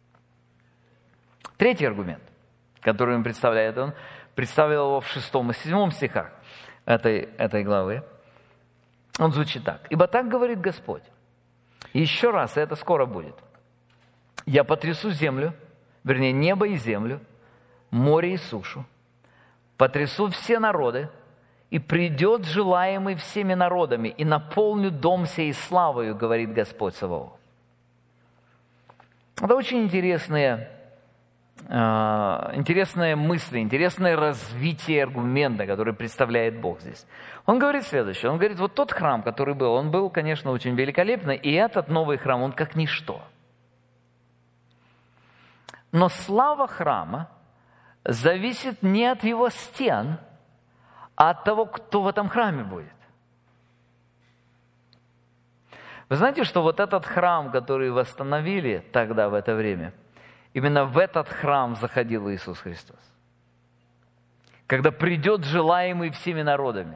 Третий аргумент, который он представляет, он представил его в шестом и седьмом стихах этой, этой главы. Он звучит так. «Ибо так говорит Господь. Еще раз, и это скоро будет. Я потрясу землю, вернее, небо и землю, море и сушу, потрясу все народы, и придет желаемый всеми народами, и наполню дом сей славою, говорит Господь Саваоф». Это очень интересные, э, интересные мысли, интересное развитие аргумента, который представляет Бог здесь. Он говорит следующее. Он говорит: вот тот храм, который был, он был, конечно, очень великолепный, и этот новый храм, он как ничто. Но слава храма зависит не от его стен, а от того, кто в этом храме будет. Вы знаете, что вот этот храм, который восстановили тогда, в это время, именно в этот храм заходил Иисус Христос. Когда придет желаемый всеми народами.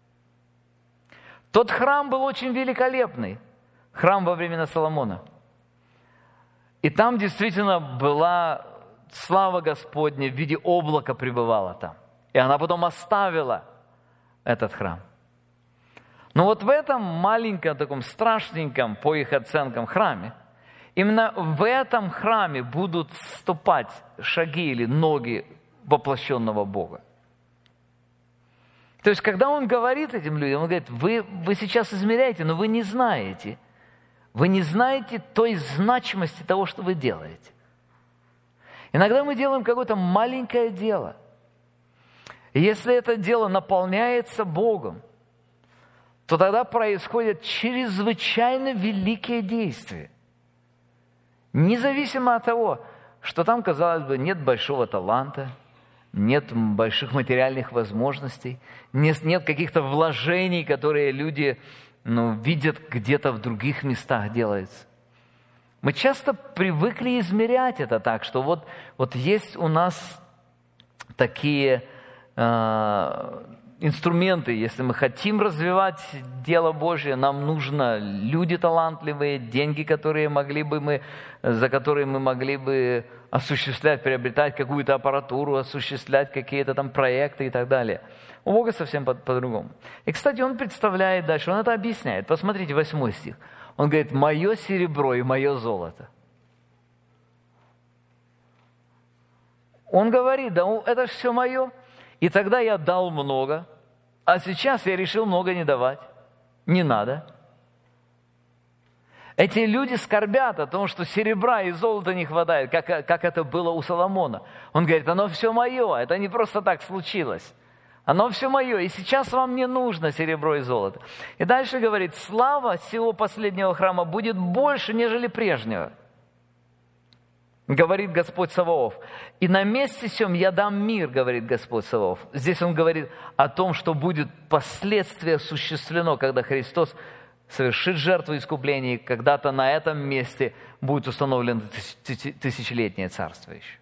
Тот храм был очень великолепный. Храм во времена Соломона. И там действительно была слава Господня в виде облака пребывала там. И она потом оставила этот храм. Но вот в этом маленьком, таком страшненьком, по их оценкам, храме, именно в этом храме будут ступать шаги или ноги воплощенного Бога. То есть, когда он говорит этим людям, он говорит: вы, вы сейчас измеряете, но вы не знаете. Вы не знаете той значимости того, что вы делаете. Иногда мы делаем какое-то маленькое дело. И если это дело наполняется Богом, то тогда происходят чрезвычайно великие действия. Независимо от того, что там, казалось бы, нет большого таланта, нет больших материальных возможностей, нет, нет каких-то вложений, которые люди ну, видят где-то в других местах делается. Мы часто привыкли измерять это так, что вот, вот есть у нас такие... инструменты. Если мы хотим развивать дело Божье, нам нужно люди талантливые, деньги, которые могли бы мы, за которые мы могли бы осуществлять, приобретать какую-то аппаратуру, осуществлять какие-то там проекты и так далее. У Бога совсем по- по-другому. И, кстати, Он представляет дальше, Он это объясняет. Посмотрите, восьмой стих. Он говорит: «Мое серебро и мое золото». Он говорит: да это же все мое. И тогда я дал много, а сейчас я решил много не давать. Не надо. Эти люди скорбят о том, что серебра и золота не хватает, как, как это было у Соломона. Он говорит: оно все мое, это не просто так случилось. Оно все мое, и сейчас вам не нужно серебро и золото. И дальше говорит: слава сего последнего храма будет больше, нежели прежнего. Говорит Господь Саваоф. И на месте сем я дам мир, говорит Господь Саваоф. Здесь он говорит о том, что будет последствие осуществлено, когда Христос совершит жертву искупления, и когда-то на этом месте будет установлено тысячелетнее царство еще.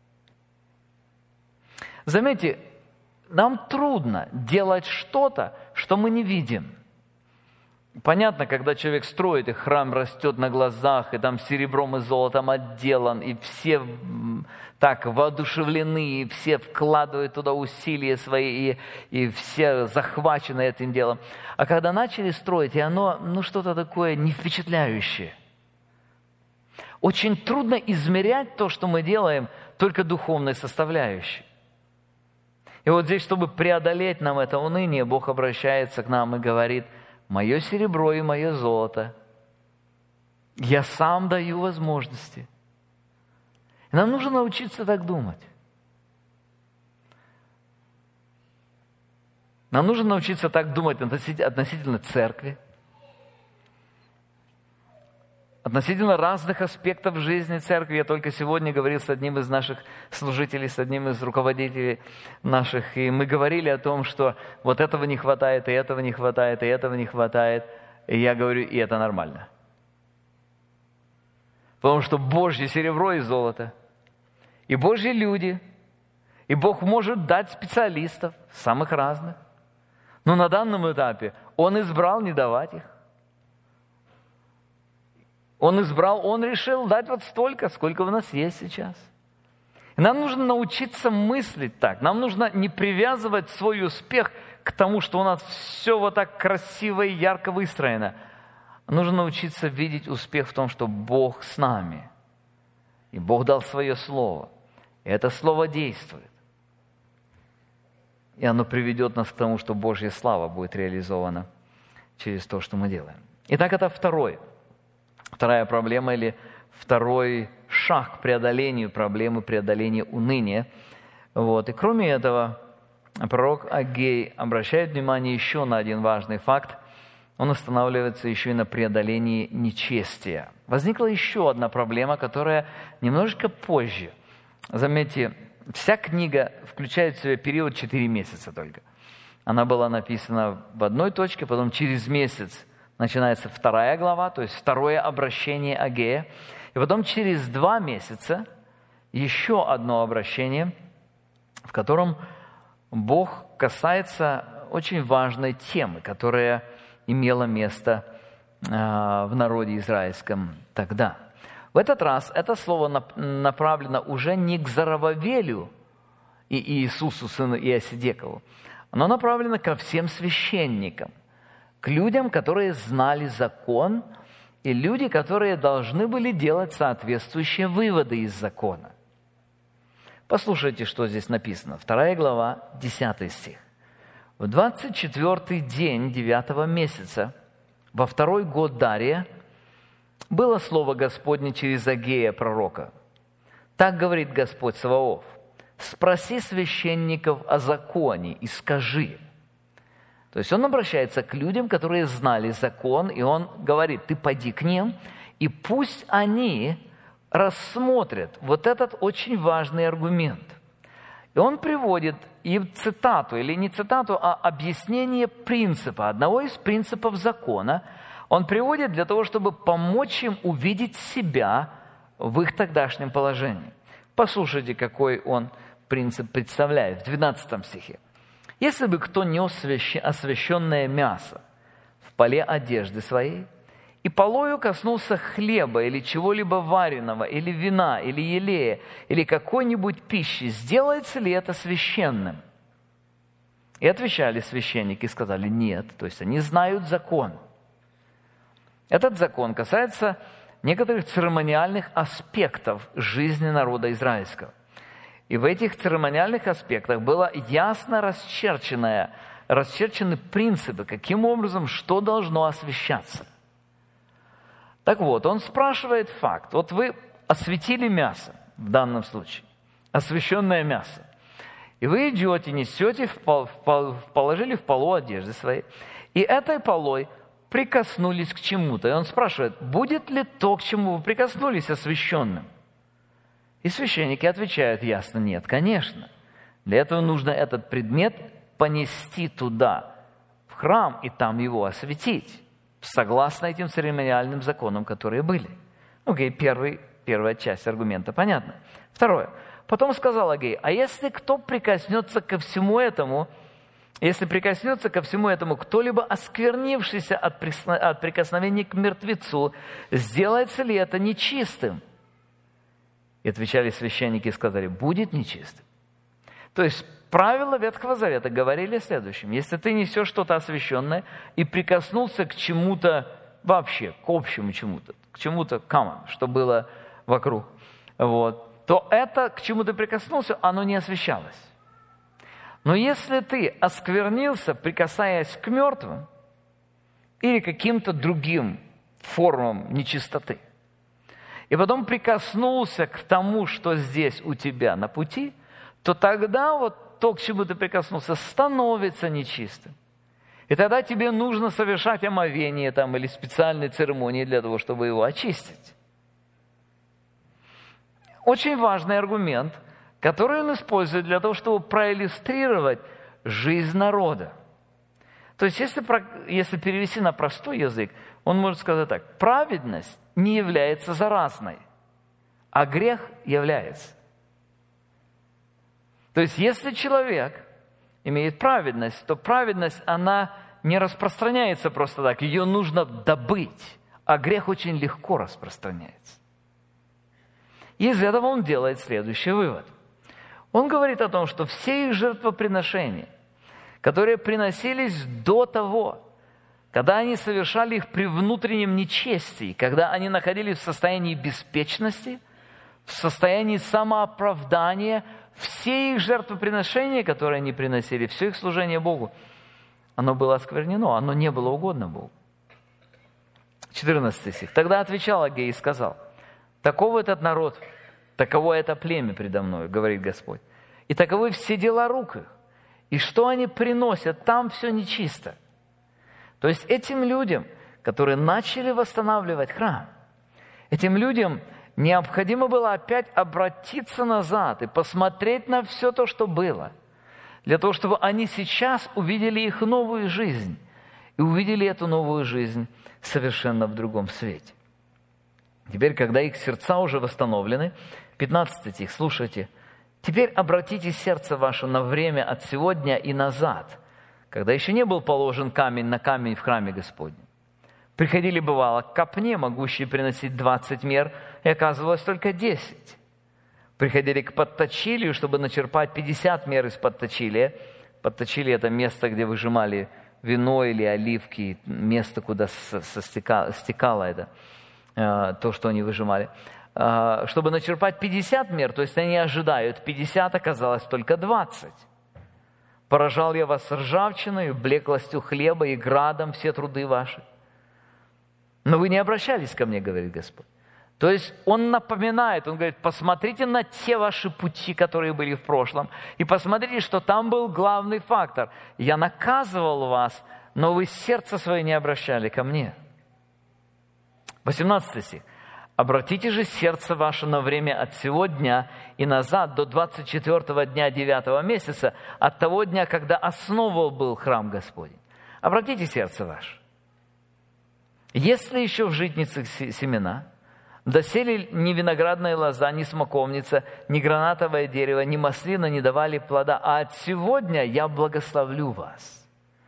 Заметьте, нам трудно делать что-то, что мы не видим. Понятно, когда человек строит, и храм растет на глазах, и там серебром и золотом отделан, и все так воодушевлены, и все вкладывают туда усилия свои, и, и все захвачены этим делом. А когда начали строить, и оно, ну, что-то такое не впечатляющее. Очень трудно измерять то, что мы делаем, только духовной составляющей. И вот здесь, чтобы преодолеть нам это уныние, Бог обращается к нам и говорит: «Мое серебро и мое золото, я сам даю возможности». И нам нужно научиться так думать. Нам нужно научиться так думать относительно церкви, относительно разных аспектов жизни церкви. Я только сегодня говорил с одним из наших служителей, с одним из руководителей наших, и мы говорили о том, что вот этого не хватает, и этого не хватает, и этого не хватает. И я говорю, и это нормально. Потому что Божье серебро и золото, и Божьи люди, и Бог может дать специалистов, самых разных. Но на данном этапе Он избрал не давать их. Он избрал, Он решил дать вот столько, сколько у нас есть сейчас. И нам нужно научиться мыслить так. Нам нужно не привязывать свой успех к тому, что у нас все вот так красиво и ярко выстроено. Нужно научиться видеть успех в том, что Бог с нами. И Бог дал свое слово. И это слово действует. И оно приведет нас к тому, что Божья слава будет реализована через то, что мы делаем. Итак, это второе. Вторая проблема или второй шаг к преодолению проблемы, преодолению уныния. Вот. И кроме этого, пророк Агей обращает внимание еще на один важный факт. Он останавливается еще и на преодолении нечестия. Возникла еще одна проблема, которая немножечко позже. Заметьте, вся книга включает в себя период четыре месяца только. Она была написана в одной точке, потом через месяц начинается вторая глава, то есть второе обращение Агея. И потом через два месяца еще одно обращение, в котором Бог касается очень важной темы, которая имела место в народе израильском тогда. В этот раз это слово направлено уже не к Зарававелю и Иисусу, сыну Иосидекову. Оно направлено ко всем священникам, к людям, которые знали закон, и люди, которые должны были делать соответствующие выводы из закона. Послушайте, что здесь написано. Вторая глава, десятый стих. «В двадцать четвёртый день девятого месяца, во второй год Дария, было слово Господне через Агея пророка. Так говорит Господь Саваоф: спроси священников о законе и скажи». То есть он обращается к людям, которые знали закон, и он говорит: ты пойди к ним, и пусть они рассмотрят вот этот очень важный аргумент. И он приводит и цитату, или не цитату, а объяснение принципа, одного из принципов закона. Он приводит для того, чтобы помочь им увидеть себя в их тогдашнем положении. Послушайте, какой он принцип представляет в двенадцатом стихе. Если бы кто нес освященное мясо в поле одежды своей, и полою коснулся хлеба или чего-либо вареного, или вина, или елея, или какой-нибудь пищи, сделается ли это священным? И отвечали священники и сказали: нет. То есть они знают закон. Этот закон касается некоторых церемониальных аспектов жизни народа израильского. И в этих церемониальных аспектах было ясно расчерченное, расчерчены принципы, каким образом что должно освящаться. Так вот, он спрашивает факт. Вот вы осветили мясо, в данном случае, освященное мясо, и вы идете, несете, в пол, в пол, положили в полу одежды своей, и этой полой прикоснулись к чему-то. И он спрашивает: будет ли то, к чему вы прикоснулись, освященным? И священники отвечают ясно: нет, конечно. Для этого нужно этот предмет понести туда, в храм, и там его осветить, согласно этим церемониальным законам, которые были. Окей, первый, первая часть аргумента понятна. Второе. Потом сказал Агей: а если кто прикоснется ко всему этому, если прикоснется ко всему этому кто-либо осквернившийся от прикосновения к мертвецу, сделается ли это нечистым? И отвечали священники и сказали: будет нечистым. То есть правила Ветхого Завета говорили о следующем: если ты несешь что-то освященное и прикоснулся к чему-то вообще, к общему чему-то, к чему-то common, что было вокруг, вот, то это, к чему ты прикоснулся, оно не освящалось. Но если ты осквернился, прикасаясь к мертвым или каким-то другим формам нечистоты, и потом прикоснулся к тому, что здесь у тебя на пути, то тогда вот то, к чему ты прикоснулся, становится нечистым. И тогда тебе нужно совершать омовение там, или специальные церемонии для того, чтобы его очистить. Очень важный аргумент, который он использует для того, чтобы проиллюстрировать жизнь народа. То есть, если, если перевести на простой язык, он может сказать так: праведность не является заразной, а грех является. То есть, если человек имеет праведность, то праведность, она не распространяется просто так, ее нужно добыть, а грех очень легко распространяется. И из этого он делает следующий вывод. Он говорит о том, что все их жертвоприношения, которые приносились до того, когда они совершали их при внутреннем нечестии, когда они находились в состоянии беспечности, в состоянии самооправдания, все их жертвоприношения, которые они приносили, все их служение Богу, оно было осквернено, оно не было угодно Богу. четырнадцатый стих. Тогда отвечал Агей и сказал: таков этот народ, таково это племя предо мною, говорит Господь, и таковы все дела рук их, и что они приносят, там все нечисто. То есть этим людям, которые начали восстанавливать храм, этим людям необходимо было опять обратиться назад и посмотреть на все то, что было, для того, чтобы они сейчас увидели их новую жизнь, и увидели эту новую жизнь совершенно в другом свете. Теперь, когда их сердца уже восстановлены, пятнадцатый стих, слушайте: «Теперь обратите сердце ваше на время от сегодня и назад, когда еще не был положен камень на камень в храме Господнем. Приходили, бывало, к копне, могущей приносить двадцать мер, и оказывалось только десять. Приходили к подточилию, чтобы начерпать пятьдесят мер из подточилия». Подточилие – это место, где выжимали вино или оливки, место, куда стекало, стекало это, то, что они выжимали. Чтобы начерпать пятьдесят мер, то есть они ожидают пятьдесят, оказалось только двадцать. «Поражал я вас ржавчиной, блеклостью хлеба и градом все труды ваши. Но вы не обращались ко мне, говорит Господь». То есть он напоминает, он говорит: посмотрите на те ваши пути, которые были в прошлом, и посмотрите, что там был главный фактор. Я наказывал вас, но вы сердце свое не обращали ко мне. восемнадцатый стих. «Обратите же сердце ваше на время от сего дня и назад до двадцать четвёртого дня девятого месяца, от того дня, когда основан был храм Господень». Обратите сердце ваше. Если еще в житницах семена, Доселе ни виноградная лоза, ни смоковница, ни гранатовое дерево, ни маслина не давали плода, а от сегодня я благословлю вас».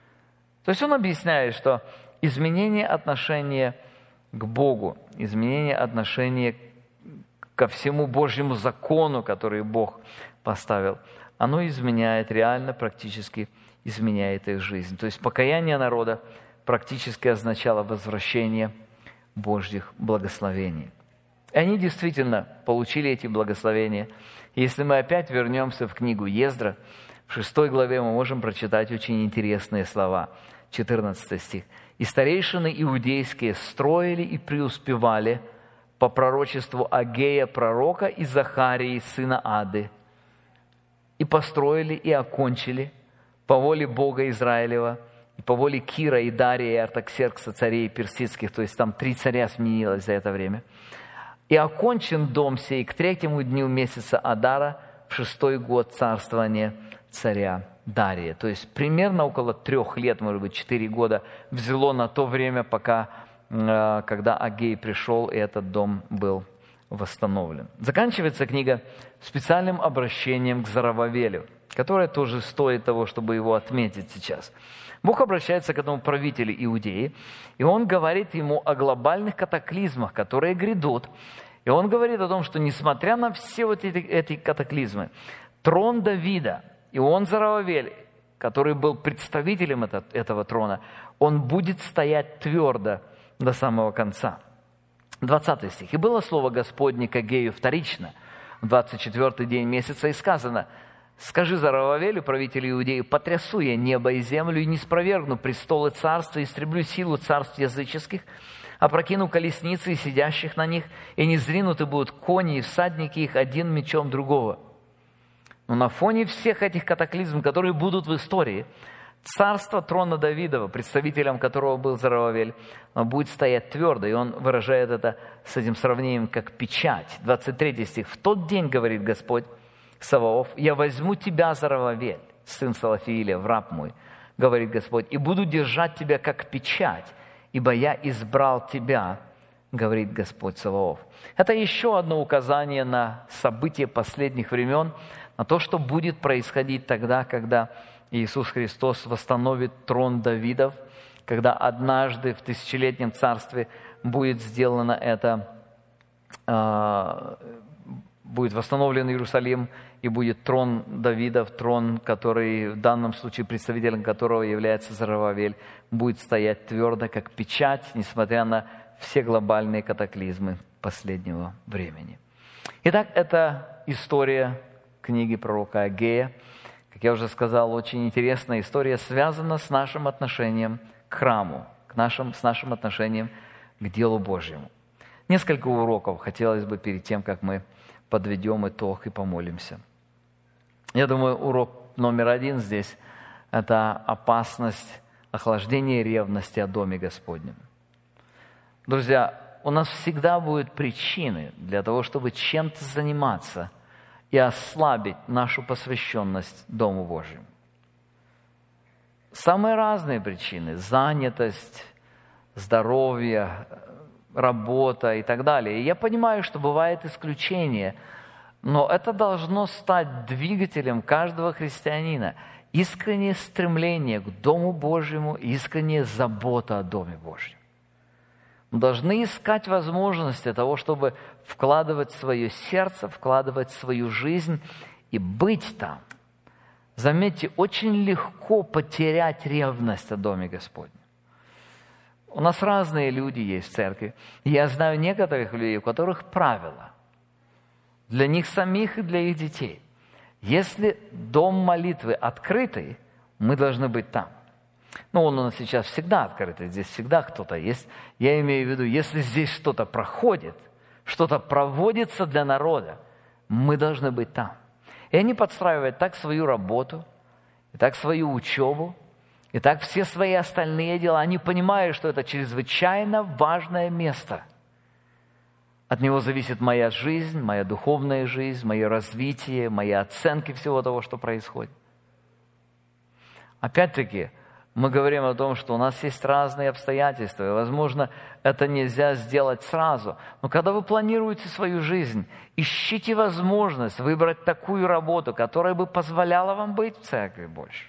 То есть он объясняет, что изменение отношения к Богу, изменение отношения ко всему Божьему закону, который Бог поставил, оно изменяет, реально, практически изменяет их жизнь. То есть покаяние народа практически означало возвращение Божьих благословений. И они действительно получили эти благословения. И если мы опять вернемся в книгу Ездра, в шестой главе мы можем прочитать очень интересные слова. четырнадцатый стих. «И старейшины иудейские строили и преуспевали по пророчеству Агея пророка и Захарии, сына Ады, и построили и окончили по воле Бога Израилева, и по воле Кира и Дария и Артаксеркса, царей персидских», то есть там три царя сменилось за это время, «и окончен дом сей к третьему дню месяца Адара в шестой год царствования царя Дария». То есть примерно около трех лет, может быть, четыре года взяло на то время, пока, когда Агей пришел, и этот дом был восстановлен. Заканчивается книга специальным обращением к Зоровавелю, которое тоже стоит того, чтобы его отметить сейчас. Бог обращается к этому правителю Иудеи, и он говорит ему о глобальных катаклизмах, которые грядут. И он говорит о том, что несмотря на все вот эти, эти катаклизмы, трон Давида, и он, Зоровавель, который был представителем это, этого трона, он будет стоять твердо до самого конца. двадцатый стих. «И было слово Господне к Агею вторично, в двадцать четвёртый день месяца, и сказано: скажи Зоровавелю, правителю Иудеи, потрясу я небо и землю, и не спровергну престолы царства, и истреблю силу царств языческих, опрокину колесницы и сидящих на них, и не зринуты будут кони и всадники их один мечом другого». Но на фоне всех этих катаклизмов, которые будут в истории, царство трона Давидова, представителем которого был Зоровавель, будет стоять твердо. И он выражает это с этим сравнением как печать. двадцать третий стих. «В тот день, говорит Господь Саваоф, я возьму тебя, Зоровавель, сын Салафииля, раб мой, говорит Господь, и буду держать тебя как печать, ибо я избрал тебя, говорит Господь Саваоф». Это еще одно указание на события последних времен, на то, что будет происходить тогда, когда Иисус Христос восстановит трон Давидов, когда однажды в тысячелетнем царстве будет сделано это, э, будет восстановлен Иерусалим, и будет трон Давидов, трон, который в данном случае представителем которого является Зоровавель, будет стоять твердо, как печать, несмотря на все глобальные катаклизмы последнего времени. Итак, это история книги пророка Агея. Как я уже сказал, очень интересная история связана с нашим отношением к храму, к нашим, с нашим отношением к делу Божьему. Несколько уроков хотелось бы перед тем, как мы подведем итог и помолимся. Я думаю, урок номер один здесь – это опасность охлаждения ревности о Доме Господнем. Друзья, у нас всегда будут причины для того, чтобы чем-то заниматься и ослабить нашу посвященность Дому Божьему. Самые разные причины – занятость, здоровье, работа и так далее. И я понимаю, что бывают исключения, но это должно стать двигателем каждого христианина. Искреннее стремление к Дому Божьему, искренняя забота о Доме Божьем. Мы должны искать возможности того, чтобы вкладывать свое сердце, вкладывать свою жизнь и быть там. Заметьте, очень легко потерять ревность о Доме Господнем. У нас разные люди есть в церкви. Я знаю некоторых людей, у которых правила для них самих и для их детей. Если дом молитвы открытый, мы должны быть там. Ну, он у нас сейчас всегда открытый, здесь всегда кто-то есть. Я имею в виду, если здесь что-то проходит, что-то проводится для народа, мы должны быть там. И они подстраивают так свою работу, и так свою учебу, и так все свои остальные дела. Они понимают, что это чрезвычайно важное место. От него зависит моя жизнь, моя духовная жизнь, мое развитие, мои оценки всего того, что происходит. Опять-таки, Мы говорим о том, что у нас есть разные обстоятельства, и, возможно, это нельзя сделать сразу. Но когда вы планируете свою жизнь, ищите возможность выбрать такую работу, которая бы позволяла вам быть в церкви больше.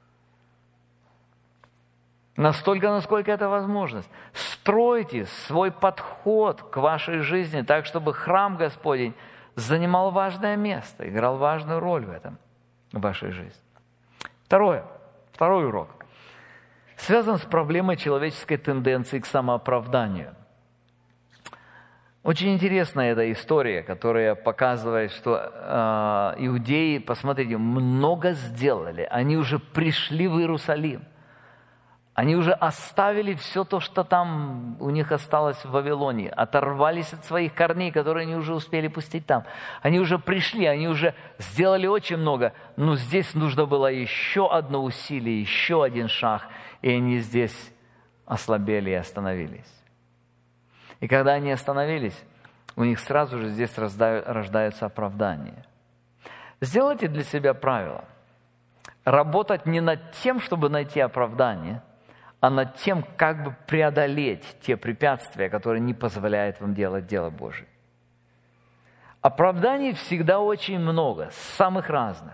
Настолько, насколько это возможность. Стройте свой подход к вашей жизни так, чтобы храм Господень занимал важное место, играл важную роль в этом, в вашей жизни. Второе, второй урок связан с проблемой человеческой тенденции к самооправданию. Очень интересная эта история, которая показывает, что э, иудеи, посмотрите, много сделали. Они уже пришли в Иерусалим. Они уже оставили все то, что там у них осталось в Вавилоне, оторвались от своих корней, которые они уже успели пустить там. Они уже пришли, они уже сделали очень много, но здесь нужно было еще одно усилие, еще один шаг, и они здесь ослабели и остановились. И когда они остановились, у них сразу же здесь рождаются оправдания. Сделайте для себя правило. Работать не над тем, чтобы найти оправдание, а над тем, как бы преодолеть те препятствия, которые не позволяют вам делать дело Божие. Оправданий всегда очень много, самых разных.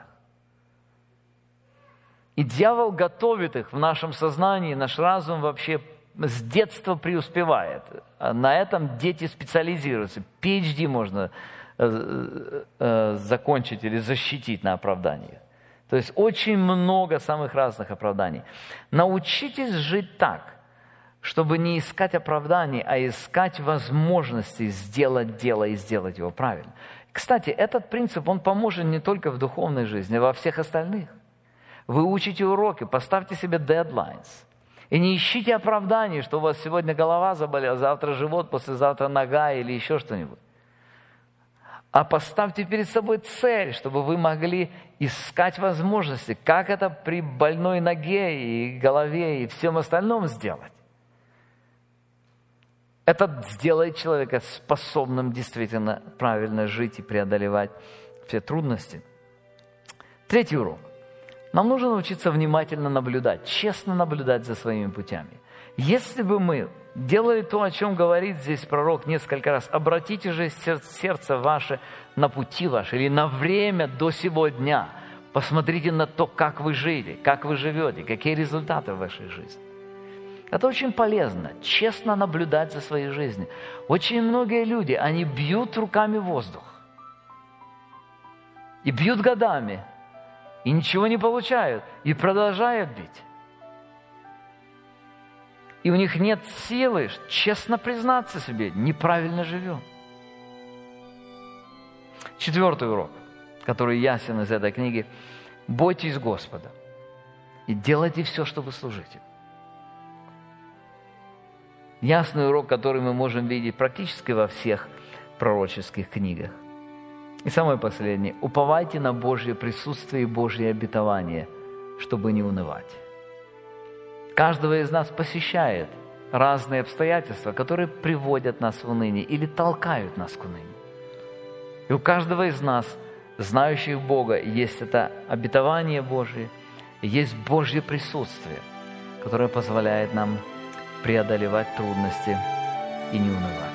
И дьявол готовит их в нашем сознании, наш разум вообще с детства преуспевает. На этом дети специализируются. пи эйч ди можно э, э, закончить или защитить на оправдании. То есть очень много самых разных оправданий. Научитесь жить так, чтобы не искать оправданий, а искать возможности сделать дело и сделать его правильно. Кстати, этот принцип, он поможет не только в духовной жизни, а во всех остальных. Вы учите уроки, поставьте себе deadlines. И не ищите оправданий, что у вас сегодня голова заболела, завтра живот, послезавтра нога или еще что-нибудь. А поставьте перед собой цель, чтобы вы могли искать возможности, как это при больной ноге и голове и всем остальном сделать. Это сделает человека способным действительно правильно жить и преодолевать все трудности. Третий урок. Нам нужно научиться внимательно наблюдать, честно наблюдать за своими путями. Если бы мы делали то, о чем говорит здесь пророк несколько раз, обратите же сердце ваше на пути ваши или на время до сего дня. Посмотрите на то, как вы жили, как вы живете, какие результаты в вашей жизни. Это очень полезно, честно наблюдать за своей жизнью. Очень многие люди, они бьют руками в воздух. И бьют годами. И ничего не получают. И продолжают бить. И у них нет силы честно признаться себе, неправильно живем. Четвертый урок, который ясен из этой книги. Бойтесь Господа и делайте все, чтобы служить Ему. Ясный урок, который мы можем видеть практически во всех пророческих книгах. И самое последнее. Уповайте на Божье присутствие и Божье обетование, чтобы не унывать. Каждого из нас посещает разные обстоятельства, которые приводят нас в уныние или толкают нас к унынию. И у каждого из нас, знающих Бога, есть это обетование Божие, есть Божье присутствие, которое позволяет нам преодолевать трудности и не унывать.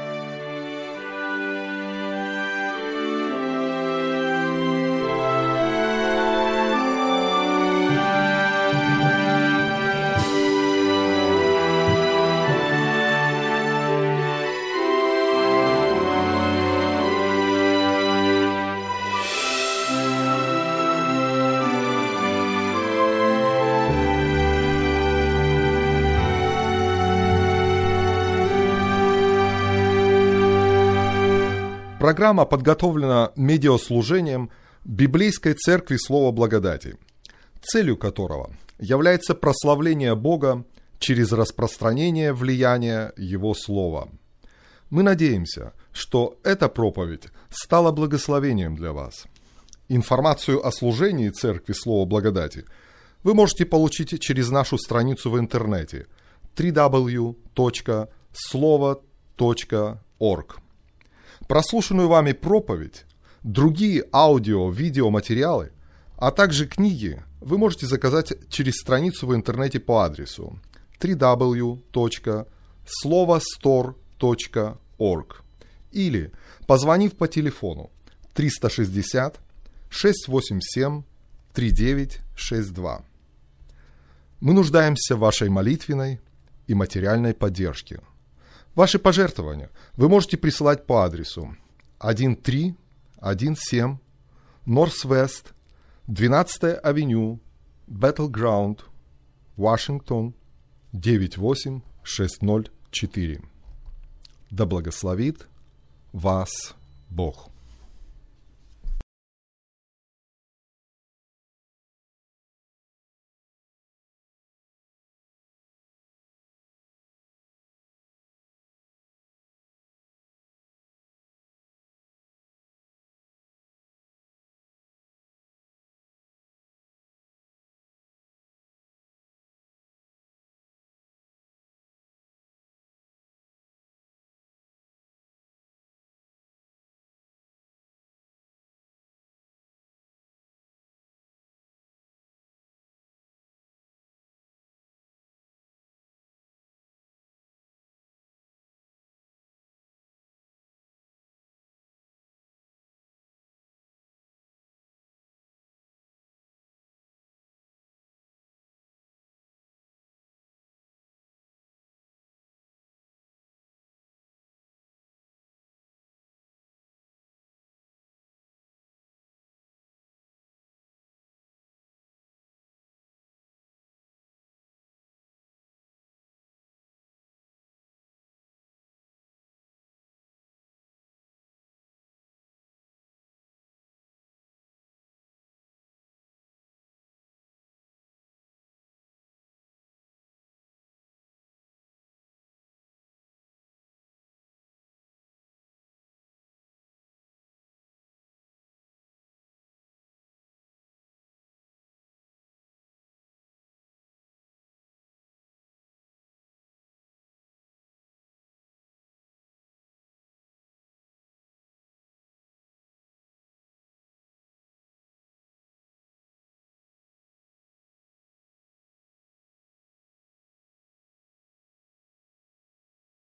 Программа подготовлена медиаслужением Библейской Церкви Слова Благодати, целью которого является прославление Бога через распространение влияния Его Слова. Мы надеемся, что эта проповедь стала благословением для вас. Информацию о служении Церкви Слова Благодати вы можете получить через нашу страницу в интернете дабл ю дабл ю дабл ю точка слово точка орг. Прослушанную вами проповедь, другие аудио-видеоматериалы, А также книги вы можете заказать через страницу в интернете по адресу дабл ю дабл ю дабл ю точка словостор точка орг или позвонив по телефону триста шестьдесят шестьсот восемьдесят семь тридцать девять шестьдесят два. Мы нуждаемся в вашей молитвенной и материальной поддержке. Ваши пожертвования вы можете присылать по адресу тысяча триста семь Норс-Вест, двенадцатая авеню, Battleground, Вашингтон, девять восемь шесть ноль четыре. Да благословит вас Бог.